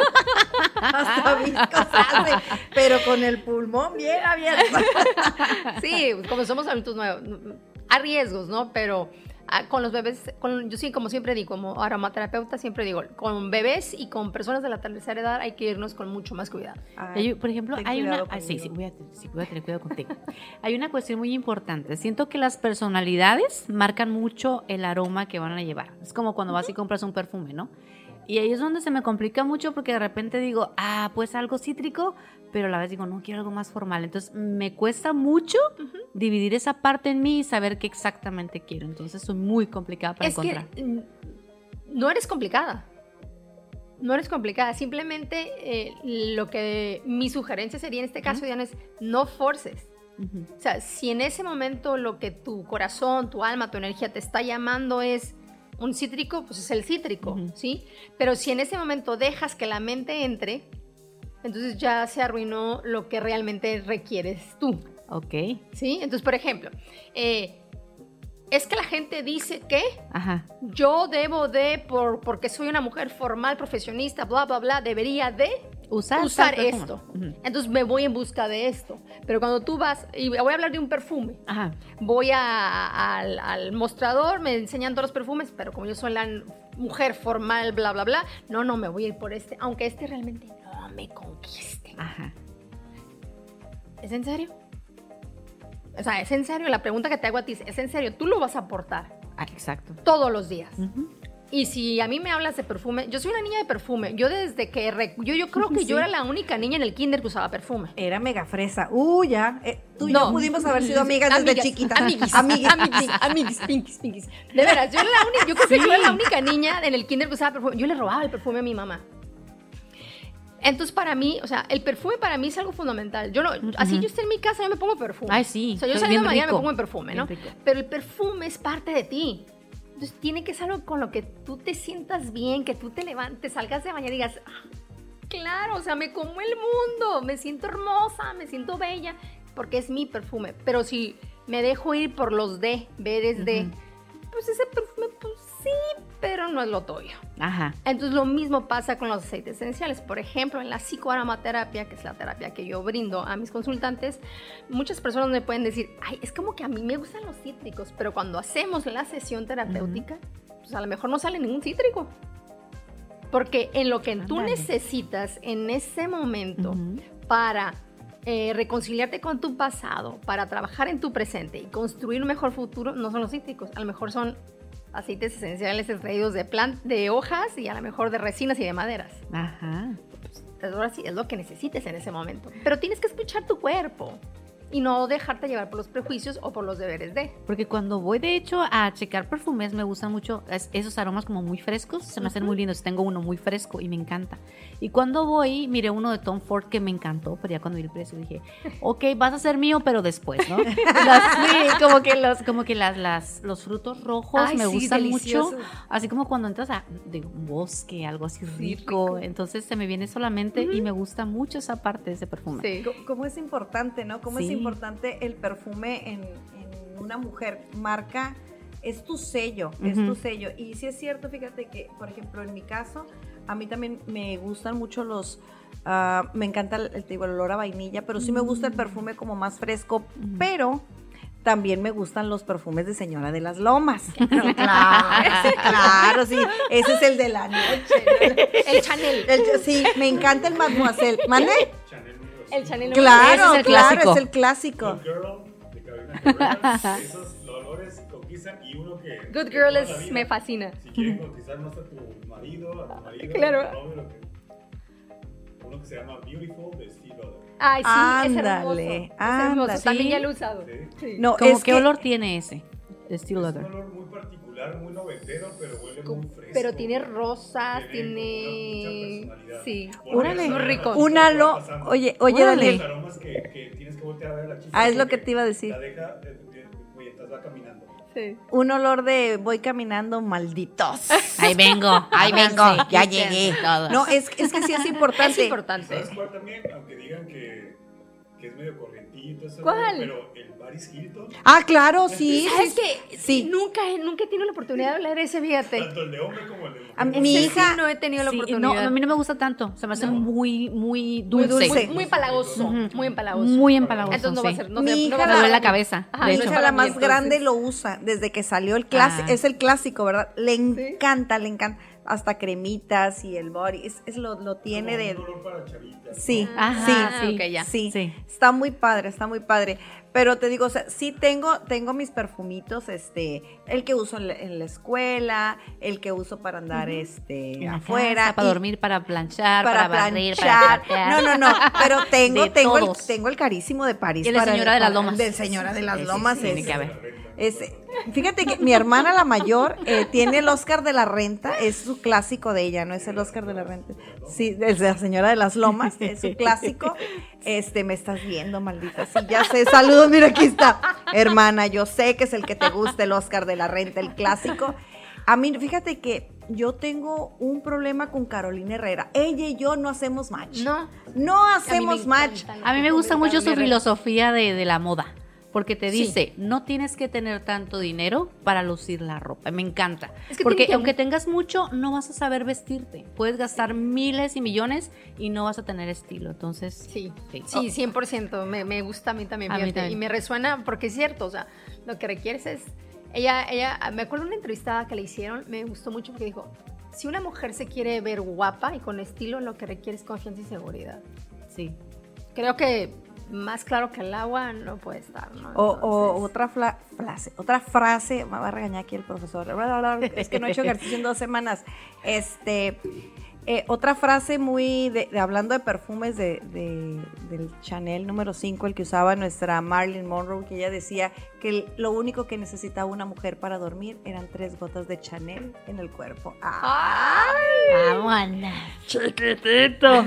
hasta viscos hace, pero con el pulmón bien abierto. Sí, como somos adultos nuevos, hay riesgos, ¿no? Pero ah, con los bebés, con, yo sí, como siempre digo, como aromaterapeuta, siempre digo, con bebés y con personas de la tercera edad hay que irnos con mucho más cuidado. Ay, por ejemplo, ten hay una... cuidado ah, sí, conmigo. sí voy, a, sí, voy a tener cuidado contigo. Hay una cuestión muy importante. Siento que las personalidades marcan mucho el aroma que van a llevar. Es como cuando vas y compras un perfume, ¿no? Y ahí es donde se me complica mucho porque de repente digo, ah, pues algo cítrico, pero a la vez digo, no, quiero algo más formal. Entonces me cuesta mucho uh-huh. dividir esa parte en mí y saber qué exactamente quiero. Entonces soy muy complicada para es encontrar. Que no eres complicada. No eres complicada. Simplemente eh, lo que mi sugerencia sería en este caso, uh-huh. Diana, es no forces. Uh-huh. O sea, si en ese momento lo que tu corazón, tu alma, tu energía te está llamando es un cítrico, pues es el cítrico, uh-huh. ¿sí? Pero si en ese momento dejas que la mente entre, entonces ya se arruinó lo que realmente requieres tú. Ok. ¿Sí? Entonces, por ejemplo, eh, es que la gente dice que Ajá. yo debo de, por, porque soy una mujer formal, profesionista, bla, bla, bla, debería de usar, usar esto. Uh-huh. Entonces me voy en busca de esto. Pero cuando tú vas, y voy a hablar de un perfume, Ajá. voy a, a, al, al mostrador, me enseñan todos los perfumes, pero como yo soy la mujer formal, bla, bla, bla, no, no, me voy a ir por este, aunque este realmente no me conquiste. Ajá. ¿Es en serio? O sea, ¿es en serio? La pregunta que te hago a ti es, ¿es en serio? Tú lo vas a aportar. Ah, exacto. Todos los días. Uh-huh. Y si a mí me hablas de perfume, yo soy una niña de perfume. Yo desde que, rec- yo, yo creo que sí. yo era la única niña en el kinder que usaba perfume. Era mega fresa. Uh, ya. Eh, tú y no. yo pudimos haber sido amigas, amigas desde chiquitas. Amiguis, amiguis, amiguis, amiguis, pinkies, pinkies. De veras, yo, era la única, yo creo que sí. yo era la única niña en el kinder que usaba perfume. Yo le robaba el perfume a mi mamá. Entonces, para mí, o sea, el perfume para mí es algo fundamental. Yo no, uh-huh. así yo estoy en mi casa, yo me pongo perfume. Ay, sí. O sea, yo saliendo de mañana me pongo el perfume, ¿no? Rico. Pero el perfume es parte de ti. Entonces, tiene que ser algo con lo que tú te sientas bien, que tú te levantes, salgas de mañana y digas, ah, claro, o sea, me como el mundo, me siento hermosa, me siento bella, porque es mi perfume. Pero si me dejo ir por los de, veres de, uh-huh. pues ese perfume, pues sí, pero no es lo tuyo. Ajá. Entonces lo mismo pasa con los aceites esenciales. Por ejemplo, en la psicoaromaterapia, que es la terapia que yo brindo a mis consultantes, muchas personas me pueden decir, ay, es como que a mí me gustan los cítricos, pero cuando hacemos la sesión terapéutica, uh-huh. pues a lo mejor no sale ningún cítrico. Porque en lo que Andale. tú necesitas en ese momento uh-huh. para eh, reconciliarte con tu pasado, para trabajar en tu presente y construir un mejor futuro, no son los cítricos, a lo mejor son aceites esenciales extraídos de plant, de hojas y a lo mejor de resinas y de maderas. Ajá. Pues, ahora sí, es lo que necesites en ese momento. Pero tienes que escuchar tu cuerpo y no dejarte llevar por los prejuicios o por los deberes de. Porque cuando voy, de hecho, a checar perfumes, me gustan mucho esos aromas como muy frescos. Se me hacen uh-huh. muy lindos. Tengo uno muy fresco y me encanta. Y cuando voy, miré uno de Tom Ford que me encantó, pero ya cuando vi el precio dije, ok, vas a ser mío, pero después, ¿no? las, sí, como que, los, como que las, las, los frutos rojos Ay, me sí, gustan delicioso. mucho. Así como cuando entras a de un bosque, algo así rico. Sí, rico. Entonces se me viene solamente uh-huh. y me gusta mucho esa parte de ese perfume. Sí. Cómo es importante, ¿no? Cómo sí. es importante el perfume en, en una mujer. Marca, es tu sello, uh-huh. es tu sello. Y sí es cierto, fíjate que, por ejemplo, en mi caso, a mí también me gustan mucho los, uh, me encanta el, el, el olor a vainilla, pero sí me gusta el perfume como más fresco, uh-huh. pero también me gustan los perfumes de Señora de las Lomas. Claro, sí, claro, sí, ese es el de la noche, ¿no? El Chanel. El, sí, me encanta el Mademoiselle. ¿Mande? El Chanel. Claro, es el claro, clásico. es el clásico. Good Girl, de Carolina Herrera, esos olores conquistan y uno que... Good Girl es, me fascina. Si quieren conquistar más a tu marido, a tu marido, claro. a tu novio, lo que, uno que se llama Beautiful de Steve Lauder. Ay, sí, ándale, es hermoso. Es hermoso. Ándale. También ya lo he usado. Sí. Sí. No, ¿Cómo es qué que, olor tiene ese? De Steel Lauder. Es un olor muy particular, muy noventero, pero huele muy fresco. Pero tiene rosas, tiene, tiene... mucha personalidad. Sí, Órale. muy rico. Una lo, oye, oye, Órale. Daniel. Los aromas que, que tienes que voltear a ver a la chica. Ah, es lo porque que te iba a decir. La deja, eh, eh, mientras va caminando. Sí. Un olor de voy caminando, malditos. Ahí vengo, ahí vengo, Sí, ya sí, llegué. No, es, es que sí es importante. Es importante. ¿Sabes cuál también? Aunque digan que, que es medio corrientito. ti y todo eso. ¿Cuál? Pero el Paris Hilton, Ah, claro, sí. ¿Sabes sí, qué? Sí. Nunca, nunca he tenido la oportunidad de hablar de ese, fíjate. tanto el de hombre como el de mujer. A mí- Ese mi sí hija- no he tenido la Sí, oportunidad. no, a mí no me gusta tanto. Se me hace No. muy, muy Muy dulce. dulce. Muy, muy empalagoso, Ujú. muy empalagoso. Muy empalagoso. Entonces no va a sí. ser, no Mi sé, hija no va a Me ser duele la para mí. cabeza. Ajá, de Mi no hecho. hija, para la mí, más entonces. grande, lo usa desde que salió el clásico. Ah. Es el clásico, ¿verdad? Le Sí. encanta, le encanta. Hasta cremitas y el body. Es, es lo, lo tiene Como de. un olor para chavitas, Sí, ¿no? Ajá, sí, sí. ok, ya. sí, Sí. Está muy padre, está muy padre. Pero te digo, o sea, sí tengo, tengo mis perfumitos, este, el que uso en la, en la escuela, el que uso para andar, este, En la afuera. casa, para y dormir, para planchar, para, para, barrer, planchar. para trapear. No, no, no, pero tengo, De tengo el, todos. tengo el carísimo de París. Y el de para Señora de las para- Lomas. Del Señora de las Sí, sí, Lomas. sí, tiene es- que haber. es- fíjate que mi hermana, la mayor, eh, tiene el Oscar de la Renta, es su clásico de ella, no es el Oscar de la Renta. Sí, es de la Señora de las Lomas, es su clásico. Este, me estás viendo, maldita. Sí, ya sé, saludos, mira, aquí está. Hermana, yo sé que es el que te gusta, el Oscar de la Renta, el clásico. A mí, fíjate que yo tengo un problema con Carolina Herrera. Ella y yo no hacemos match. No. No A mí me hacemos match. encantan A mí me los gusta perfumes mucho de su Carolina Herrera. filosofía de, de la moda, porque te Sí. dice, no tienes que tener tanto dinero para lucir la ropa. Me encanta. Es que porque tiene que- aunque tengas mucho, no vas a saber vestirte. Puedes gastar miles y millones y no vas a tener estilo. Entonces, Sí, Sí. sí, cien por ciento. Me, me gusta a mí también, A mí fíjate, también. y me resuena porque es cierto, o sea, lo que requieres es... Ella, ella, me acuerdo de una entrevistada que le hicieron, me gustó mucho porque dijo, si una mujer se quiere ver guapa y con estilo, lo que requiere es confianza y seguridad. sí. Creo que más claro que el agua no puede estar, ¿no? O, o Entonces, otra fla- frase, otra frase, me va a regañar aquí el profesor. Es que no he hecho ejercicio en dos semanas. Este, eh, otra frase muy de, de- hablando de perfumes de, de- del Chanel número cinco, el que usaba nuestra Marilyn Monroe, que ella decía que el- lo único que necesitaba una mujer para dormir eran tres gotas de Chanel en el cuerpo. Ah, Vámonos. chiquitito.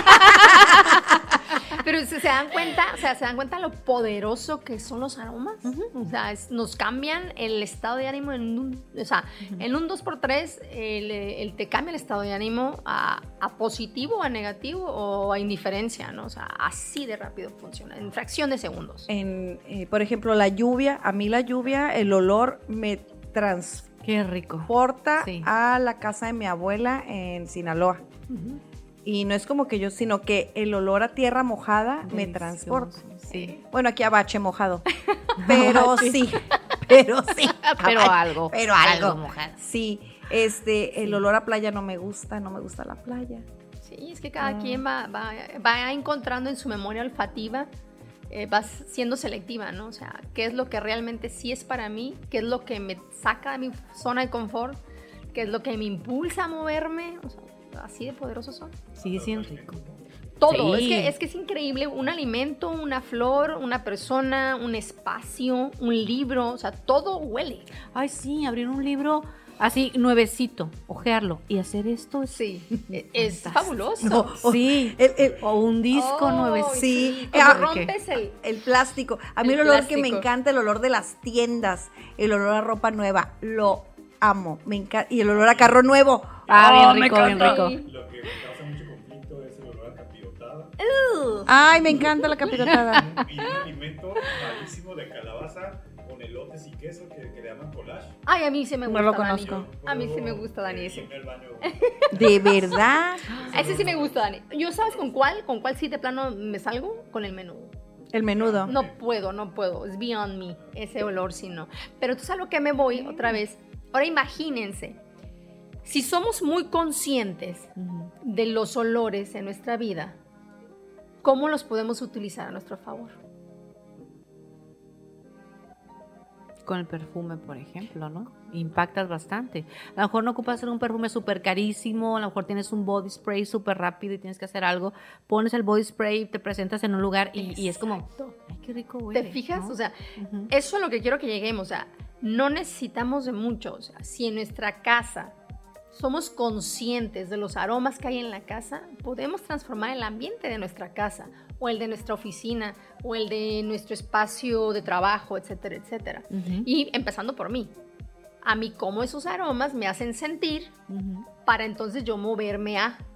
Pero si se dan cuenta, o sea, se dan cuenta lo poderoso que son los aromas. O sea, es- nos cambian el estado de ánimo en un, o sea, en un dos por tres, el, el te cambia el estado de ánimo a, a positivo, a negativo o a indiferencia, ¿no? O sea, así de rápido funciona, en fracción de segundos. En, eh, por ejemplo, la lluvia, a mí la lluvia, el olor me transporta Qué rico. Sí. a la casa de mi abuela en Sinaloa. Y no es como que yo, sino que el olor a tierra mojada me Delicioso, transporta. Sí. Bueno, aquí a bache mojado. Pero sí, pero sí. Pero Ay, algo. Pero algo. Algo mojado. Sí, este, el olor a playa no me gusta, no me gusta la playa. Sí, es que cada Ah. quien va, va, va encontrando en su memoria olfativa, eh, va siendo selectiva, ¿no? O sea, qué es lo que realmente sí es para mí, qué es lo que me saca de mi zona de confort, qué es lo que me impulsa a moverme, o sea, así de poderosos son. Sigue siendo rico. Todo, Sí. es, que, es que es increíble, un alimento, una flor, una persona, un espacio, un libro, o sea, todo huele. Ay, sí, abrir un libro así nuevecito, ojearlo y hacer esto es Sí, es fantástico. fabuloso. No, o- Sí. el, el- O un disco Oh, nuevecito. sí. Cuando Ah, rompes el... el plástico. A mí el, El olor que me plástico. encanta, el olor de las tiendas, el olor a ropa nueva, lo amo. Me encanta. Y el olor a carro nuevo. Ah, Oh, bien me rico, bien encanta. rico. Lo que me causa mucho conflicto es el olor a capirotada. Ay, me encanta la capirotada. Y un alimento malísimo de calabaza con elotes y queso que, que le llaman collage. Ay, a mí sí me No gusta, lo Dani. conozco. A mí sí me gusta, Dani, eh, ese. irme al baño. De verdad. Ese sí me gusta, Dani. ¿Yo sabes con cuál? ¿Con cuál sí de plano me salgo? Con el menudo. El menudo. No puedo, no puedo. Es beyond me. Ese olor sí no. Pero tú sabes lo que me voy otra vez. Ahora imagínense. Si somos muy conscientes Ujú. de los olores en nuestra vida, ¿cómo los podemos utilizar a nuestro favor? Con el perfume, por ejemplo, ¿no? Impactas bastante. A lo mejor no ocupas hacer un perfume súper carísimo, a lo mejor tienes un body spray súper rápido y tienes que hacer algo. Pones el body spray, te presentas en un lugar y, y es como, Exacto. ay, qué rico huele. ¿Te fijas? ¿no? O sea, Ujú. eso es lo que quiero que lleguemos. O sea, no necesitamos de mucho. O sea, si en nuestra casa somos conscientes de los aromas que hay en la casa, podemos transformar el ambiente de nuestra casa, o el de nuestra oficina, o el de nuestro espacio de trabajo, etcétera, etcétera. Ujú. Y empezando por mí. A mí, cómo esos aromas me hacen sentir Ujú. para entonces yo moverme a.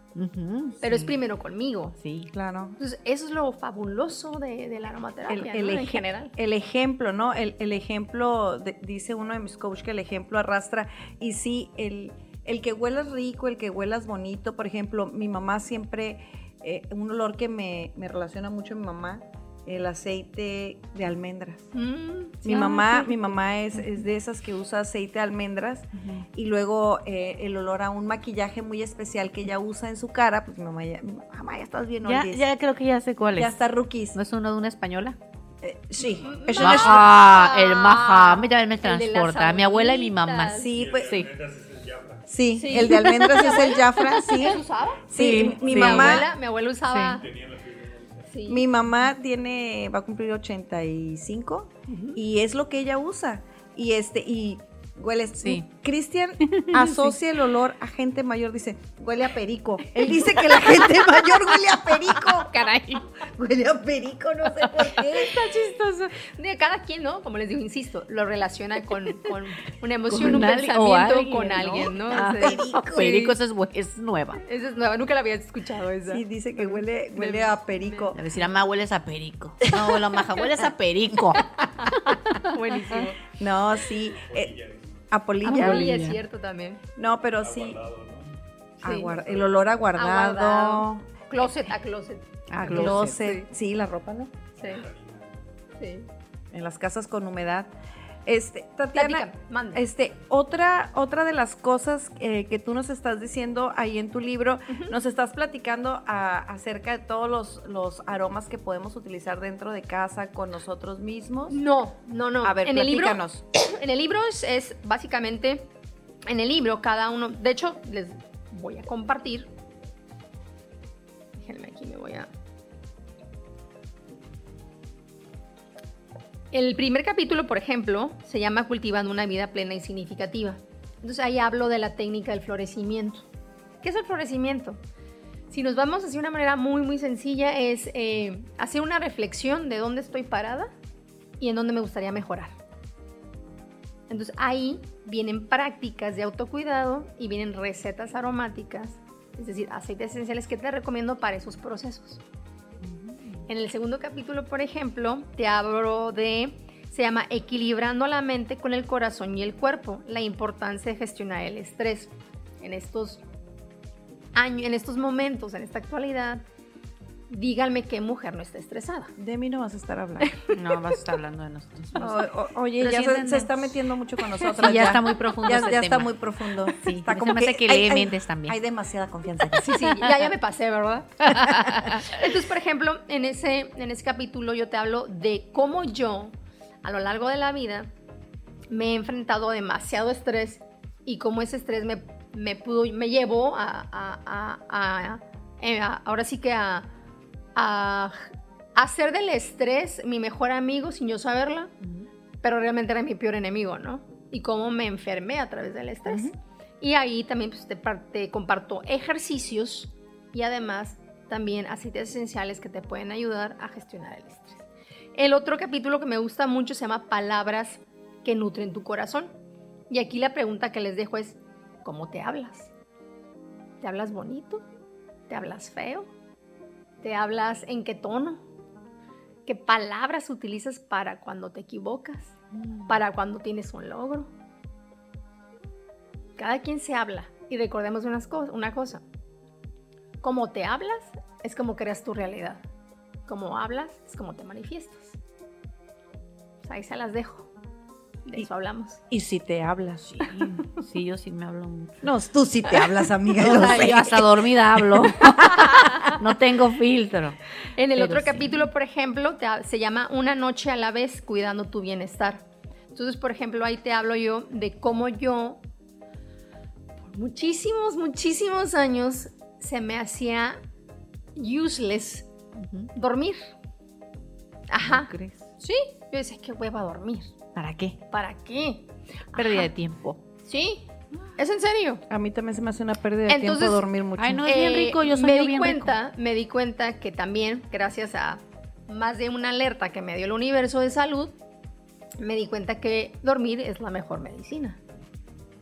Ujú, pero sí. es primero conmigo. Sí. Claro. Entonces, eso es lo fabuloso de, de la aromaterapia, El, el ¿no? En eje- general. el ejemplo, ¿no? El, el ejemplo, de- dice uno de mis coaches que el ejemplo arrastra. Y sí, el, el que huelas rico, el que huelas bonito. Por ejemplo, mi mamá siempre, eh, un olor que me, me relaciona mucho a mi mamá, el aceite de almendras. Mm, Mi Ah, mamá, qué mi rico. mamá es, es de esas que usa aceite de almendras Ujú. y luego eh, el olor a un maquillaje muy especial que ella usa en su cara. Pues mi mamá ya, mi mamá, ya estás bien, Ya, oye, ya creo que ya sé cuál es. ya está rookies. ¿No es uno de una española? Eh, sí, Mm, es no. una- Maja, el maja. A mí también me El de las transporta. Mi abuela y mi mamá. abuelitas. sí, Y el pues de almendras es el Jafra. sí, Sí. el de almendras es el Jafra, sí. ¿Eso usaba? Sí, mi sí. Mi mamá, abuela, mi abuela usaba. Tenía la fibra de Sí. mi mamá tiene, va a cumplir ochenta y cinco y es lo que ella usa. Y este, y huele, Sí. Cristian asocia el olor a gente mayor, dice, huele a perico. Él dice que la gente mayor huele a perico. Caray. Huele a perico, no sé por qué. Está chistoso. De cada quien, ¿no? Como les digo, insisto, lo relaciona con, con una emoción, Con un alguien- o pensamiento alguien, con ¿no? alguien, ¿no? Ah, O sea, perico. sí. Perico, esa es, bu- es nueva. Esa es nueva, nunca la había escuchado esa. Sí, dice que huele, huele a perico. Le decir, mamá, hueles a perico. No, abuela maja, hueles a perico. Buenísimo. No, sí, eh, polilla, dice. a polilla. Ah, Polilla. es cierto también. No, pero sí, Aguardado, ¿no? a Sí. guar- el olor a guardado, Aguardado. Closet a closet. a Closet, closet. Sí, la ropa, ¿no? Sí. Sí. En las casas con humedad. Este, Tatiana, Platica, manda. este, otra, otra de las cosas eh, que tú nos estás diciendo ahí en tu libro, nos estás platicando a- acerca de todos los, los aromas que podemos utilizar dentro de casa con nosotros mismos. No, no, no. A ver, en el libro, platícanos. en el libro es, es básicamente, en el libro cada uno, de hecho les voy a compartir. Déjenme aquí, me voy a... El primer capítulo, por ejemplo, se llama Cultivando una vida plena y significativa. Entonces ahí hablo de la técnica del florecimiento. ¿Qué es el florecimiento? Si nos vamos hacia una manera muy, muy sencilla, es eh, hacer una reflexión de dónde estoy parada y en dónde me gustaría mejorar. Entonces ahí vienen prácticas de autocuidado y vienen recetas aromáticas, es decir, aceites esenciales que te recomiendo para esos procesos. En el segundo capítulo, por ejemplo, te hablo de, se llama Equilibrando la mente con el corazón y el cuerpo, la importancia de gestionar el estrés. En estos años, en estos momentos, en esta actualidad, díganme qué mujer no está estresada. De mí no vas a estar hablando. No, vas a estar hablando de nosotros. O- o- oye, Pero ya sí se, entendemos. se está metiendo mucho con nosotros. Sí, ya está muy profundo Ya, ese ya está tema. muy profundo. Sí, está se me hace que hay- lee hay- mentes también. Hay demasiada confianza aquí. Sí, sí, ya, ya me pasé, ¿verdad? Entonces, por ejemplo, en ese, en ese capítulo yo te hablo de cómo yo, a lo largo de la vida, me he enfrentado a demasiado estrés y cómo ese estrés me, me pudo, me llevó a, a- a- a- eh, a- ahora sí que a, a hacer del estrés mi mejor amigo sin yo saberla, pero realmente era mi peor enemigo, ¿no? Y cómo me enfermé a través del estrés. Ujú. Y ahí también pues, te, par- te comparto ejercicios y además también aceites esenciales que te pueden ayudar a gestionar el estrés. El otro capítulo que me gusta mucho se llama Palabras que nutren tu corazón. Y aquí la pregunta que les dejo es, ¿cómo te hablas? ¿Te hablas bonito? ¿Te hablas feo? ¿Te hablas en qué tono? ¿Qué palabras utilizas para cuando te equivocas? ¿Para cuando tienes un logro? Cada quien se habla. Y recordemos unas cosas, una cosa. Como te hablas, es como creas tu realidad. Como hablas, es como te manifiestas. Pues ahí se las dejo. De eso hablamos. Y si te hablas. Sí, sí, yo sí me hablo mucho. No, tú sí te hablas, amiga. yo Ay, sé. hasta dormida hablo. No tengo filtro. En el Pero otro sí. capítulo, por ejemplo, te ha- se llama Una noche a la vez, cuidando tu bienestar. Entonces, por ejemplo, ahí te hablo yo de cómo yo, por muchísimos, muchísimos años, se me hacía useless Ujú. dormir. Ajá. ¿Cómo crees? Sí, yo decía, qué hueva dormir. ¿Para qué? ¿Para qué? Pérdida Ajá. de tiempo. Sí, es en serio. A mí también se me hace una pérdida de Entonces, tiempo dormir mucho. Ay, no, es bien Eh, rico, yo soy me yo di bien cuenta, me di cuenta que también, gracias a más de una alerta que me dio el universo de salud, me di cuenta que dormir es la mejor medicina.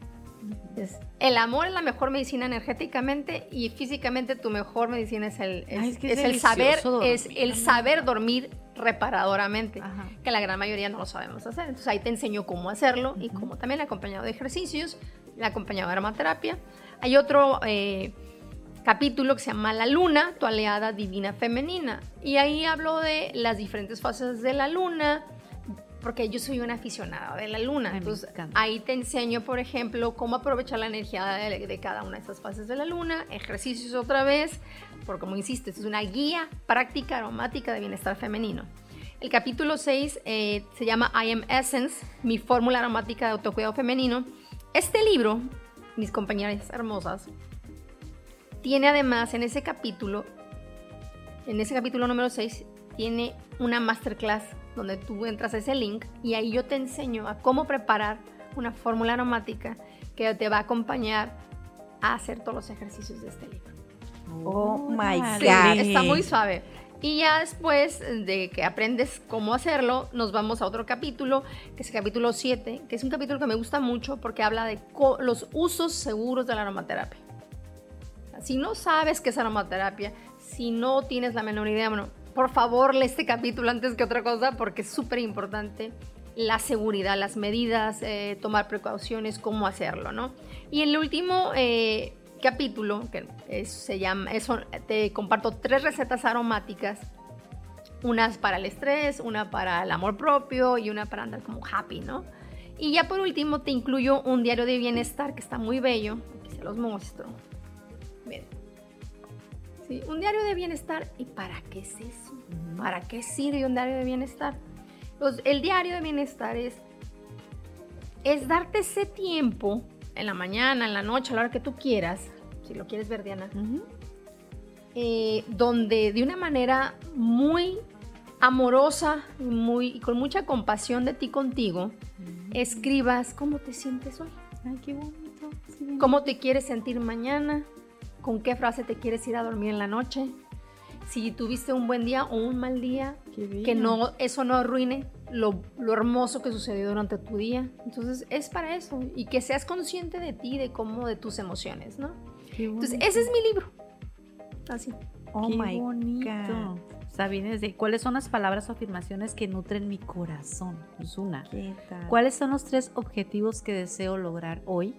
Es, el amor es la mejor medicina energéticamente y físicamente tu mejor medicina es el, es, Ay, es que es es el saber, dormir, es el saber dormir reparadoramente, Ajá. que la gran mayoría no lo sabemos hacer. Entonces ahí te enseño cómo hacerlo y Ujú. cómo también acompañado de ejercicios, acompañado de aromaterapia. Hay otro eh, capítulo que se llama La Luna, tu aliada divina femenina, y ahí hablo de las diferentes fases de la luna, porque yo soy una aficionada de la luna. Ay, me Entonces encanta. ahí te enseño, por ejemplo, cómo aprovechar la energía de, de cada una de esas fases de la luna, ejercicios otra vez, porque como insisto, esto es una guía práctica aromática de bienestar femenino. El capítulo seis eh, se llama I Am Essence, mi fórmula aromática de autocuidado femenino. Este libro, mis compañeras hermosas, tiene además en ese capítulo, en ese capítulo número seis, tiene una masterclass donde tú entras a ese link y ahí yo te enseño a cómo preparar una fórmula aromática que te va a acompañar a hacer todos los ejercicios de este libro. Oh my Órale. God. Está muy suave. Y ya después de que aprendes cómo hacerlo, nos vamos a otro capítulo, que es el capítulo siete, que es un capítulo que me gusta mucho porque habla de co- los usos seguros de la aromaterapia. Si no sabes qué es aromaterapia, si no tienes la menor idea, bueno, por favor, lee este capítulo antes que otra cosa porque es súper importante la seguridad, las medidas, eh, tomar precauciones, cómo hacerlo, ¿no? Y el último eh, capítulo, que es, se llama, es, te comparto tres recetas aromáticas, unas para el estrés, una para el amor propio y una para andar como happy, ¿no? Y ya por último te incluyo un diario de bienestar que está muy bello, aquí se los muestro. Miren. Sí, un diario de bienestar. ¿Y para qué es eso? Ujú. ¿Para qué sirve un diario de bienestar? Los- el diario de bienestar es, es darte ese tiempo en la mañana, en la noche, a la hora que tú quieras, si lo quieres ver, Diana, Ujú. eh, donde de una manera muy amorosa y, muy, y con mucha compasión de ti contigo, escribas cómo te sientes hoy, Ay, qué bonito. Sí, bien. cómo te quieres sentir mañana, con qué frase te quieres ir a dormir en la noche, si tuviste un buen día o un mal día, Qué bello. que no, eso no arruine lo, lo hermoso que sucedió durante tu día. Entonces es para eso, y que seas consciente de ti, de cómo, de tus emociones, ¿no? Qué Entonces bonito. ese es mi libro. Así. Oh Qué my bonito. God. O sea, viene desde cuáles son las palabras o afirmaciones que nutren mi corazón. Es una. ¿Qué tal? ¿Cuáles son los tres objetivos que deseo lograr hoy?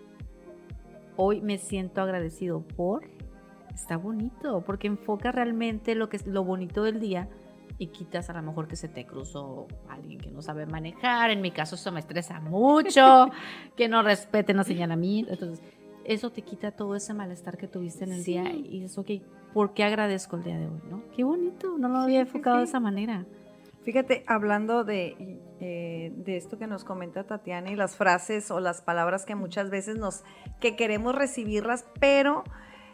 Hoy me siento agradecido por. Está bonito, porque enfoca realmente lo que es lo bonito del día y quitas a lo mejor que se te cruzó alguien que no sabe manejar. En mi caso eso me estresa mucho, que no respeten los señalamientos. Entonces, eso te quita todo ese malestar que tuviste en el Sí. día y es ok, ¿por qué agradezco el día de hoy? ¿No? Qué bonito, no lo Sí, había sí, enfocado de sí. esa manera. Fíjate, hablando de, eh, de esto que nos comenta Tatiana y las frases o las palabras que muchas veces nos, que queremos recibirlas, pero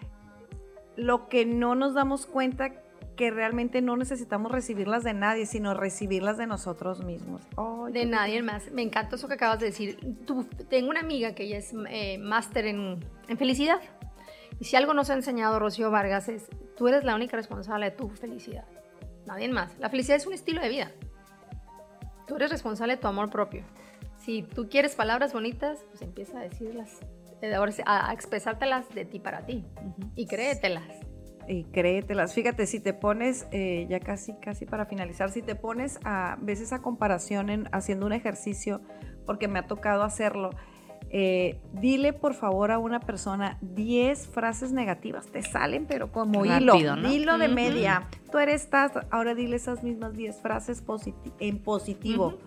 lo que no nos damos cuenta que realmente no necesitamos recibirlas de nadie, sino recibirlas de nosotros mismos. Ay, De qué nadie más. Me encanta eso que acabas de decir. Tú, tengo una amiga que ella es eh, máster en, en felicidad. Y si algo nos ha enseñado Rocío Vargas es, tú eres la única responsable de tu felicidad. Nadie más. La felicidad es un estilo de vida. Tú eres responsable de tu amor propio. Si tú quieres palabras bonitas, pues empieza a decirlas, eh, ahora sí, a, a expresártelas de ti para ti. Ujú. Y créetelas. Y créetelas. Fíjate, si te pones, eh, ya casi, casi para finalizar, si te pones a, ves esa comparación en haciendo un ejercicio, porque me ha tocado hacerlo, eh, dile por favor a una persona diez frases negativas, te salen, pero como Rápido, hilo, ¿no? hilo de Ujú. media. Tú eres tas, ahora dile esas mismas diez frases positi- en positivo. Ujú.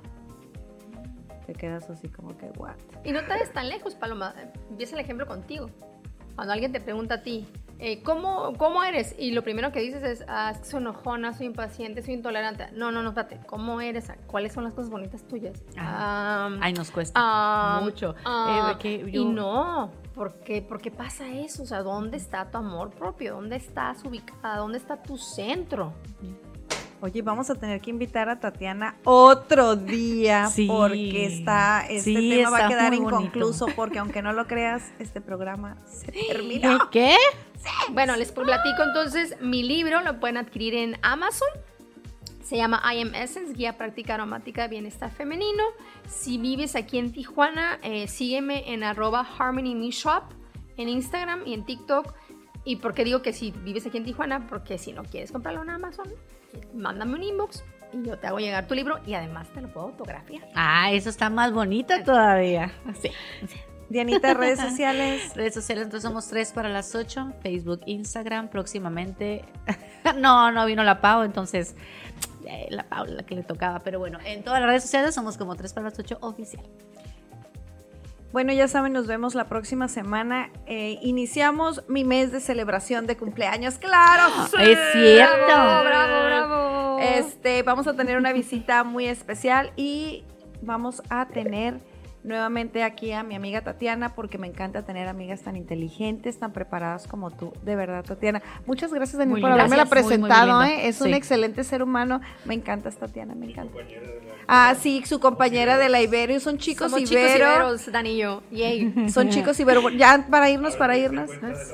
Te quedas así como que, what? Y no te vayas tan lejos, Paloma. Empieza el ejemplo contigo. Cuando alguien te pregunta a ti, eh, ¿cómo, ¿cómo eres? Y lo primero que dices es, ah, es que soy enojona, soy impaciente, soy intolerante. No, no, no, espérate. ¿Cómo eres? ¿Cuáles son las cosas bonitas tuyas? Ajá. Ah, Ay, nos cuesta ah, mucho. ah, Eh, que Y yo- no, ¿por qué? ¿Por qué pasa eso? O sea, ¿dónde está tu amor propio? ¿Dónde estás ubicada? ¿Dónde está tu centro? Oye, vamos a tener que invitar a Tatiana otro día Sí. porque está, este Sí, tema va a está quedar muy bonito. inconcluso porque aunque no lo creas, este programa se terminó. ¿Qué? ¿Qué? Bueno, les platico entonces, mi libro lo pueden adquirir en Amazon. Se llama I Am Essence, guía práctica aromática de bienestar femenino. Si vives aquí en Tijuana, eh, sígueme en arroba Harmony Me Shop en Instagram y en TikTok. ¿Y por qué digo que si vives aquí en Tijuana? Porque si no quieres comprarlo en Amazon, mándame un inbox y yo te hago llegar tu libro y además te lo puedo autografiar. Ah, eso está más bonito todavía. Sí. Dianita, redes sociales. Redes sociales, entonces somos tres para las ocho. Facebook, Instagram, próximamente. No, no vino la Pau, entonces eh, la Pau la que le tocaba. Pero bueno, en todas las redes sociales somos como tres para las ocho oficial. Bueno, ya saben, nos vemos la próxima semana. Eh, iniciamos mi mes de celebración de cumpleaños. ¡Claro! ¡Sí! ¡Es cierto! ¡Bravo, bravo, bravo! Este, vamos a tener una visita muy especial y vamos a tener nuevamente aquí a mi amiga Tatiana, porque me encanta tener amigas tan inteligentes, tan preparadas como tú. De verdad, Tatiana. Muchas gracias, Daniel, por haberme la presentado. Muy, muy ¿eh? Es sí. un excelente ser humano. Me encantas, Tatiana, me encanta. Ah, sí, su compañera de la Ibero. Son chicos Somos Ibero. chicos Iberos, Dani y yo. Yay. Son chicos Ibero. Ya, para irnos, para irnos.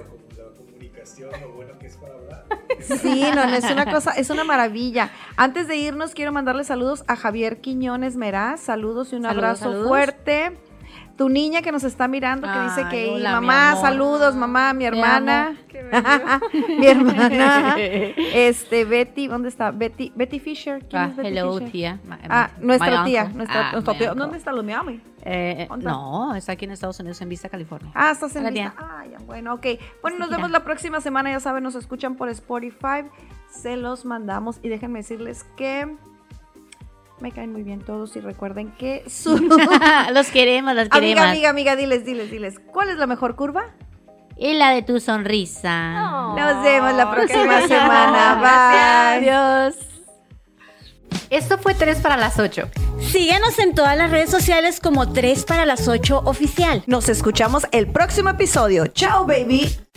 Lo bueno que es para hablar. Sí, no, no, es una cosa, es una maravilla. Antes de irnos, quiero mandarle saludos a Javier Quiñones Meraz. Saludos y un saludos, abrazo saludos. fuerte. Tu niña que nos está mirando, que Ay, dice que hola, mamá, mi saludos, mamá, mi hermana. Mi mi hermana. Este, Betty, ¿dónde está? Betty, Betty Fisher. ¿Quién Ah, es Betty hello, Fisher? tía. My, Ah, my nuestra tía. uncle. Nuestra, Ah, nuestro my tío. uncle. ¿Dónde está los Miami? Eh, ¿Dónde está? no, está aquí en Estados Unidos, en Vista, California. Ah, estás en Hola, lista. tía. Ah, ya, bueno, ok. Bueno, nos Mira. vemos la próxima semana. Ya saben, nos escuchan por Spotify. Se los mandamos. Y déjenme decirles que me caen muy bien todos. Y recuerden que su... Los queremos, los queremos. Amiga, amiga, amiga, diles, diles, diles. ¿Cuál es la mejor curva? Y la de tu sonrisa. No. Nos vemos la próxima qué semana. Bye. Adiós. Esto fue tres para las ocho. Síguenos en todas las redes sociales como tres para las ocho oficial. Nos escuchamos el próximo episodio. Chao, baby.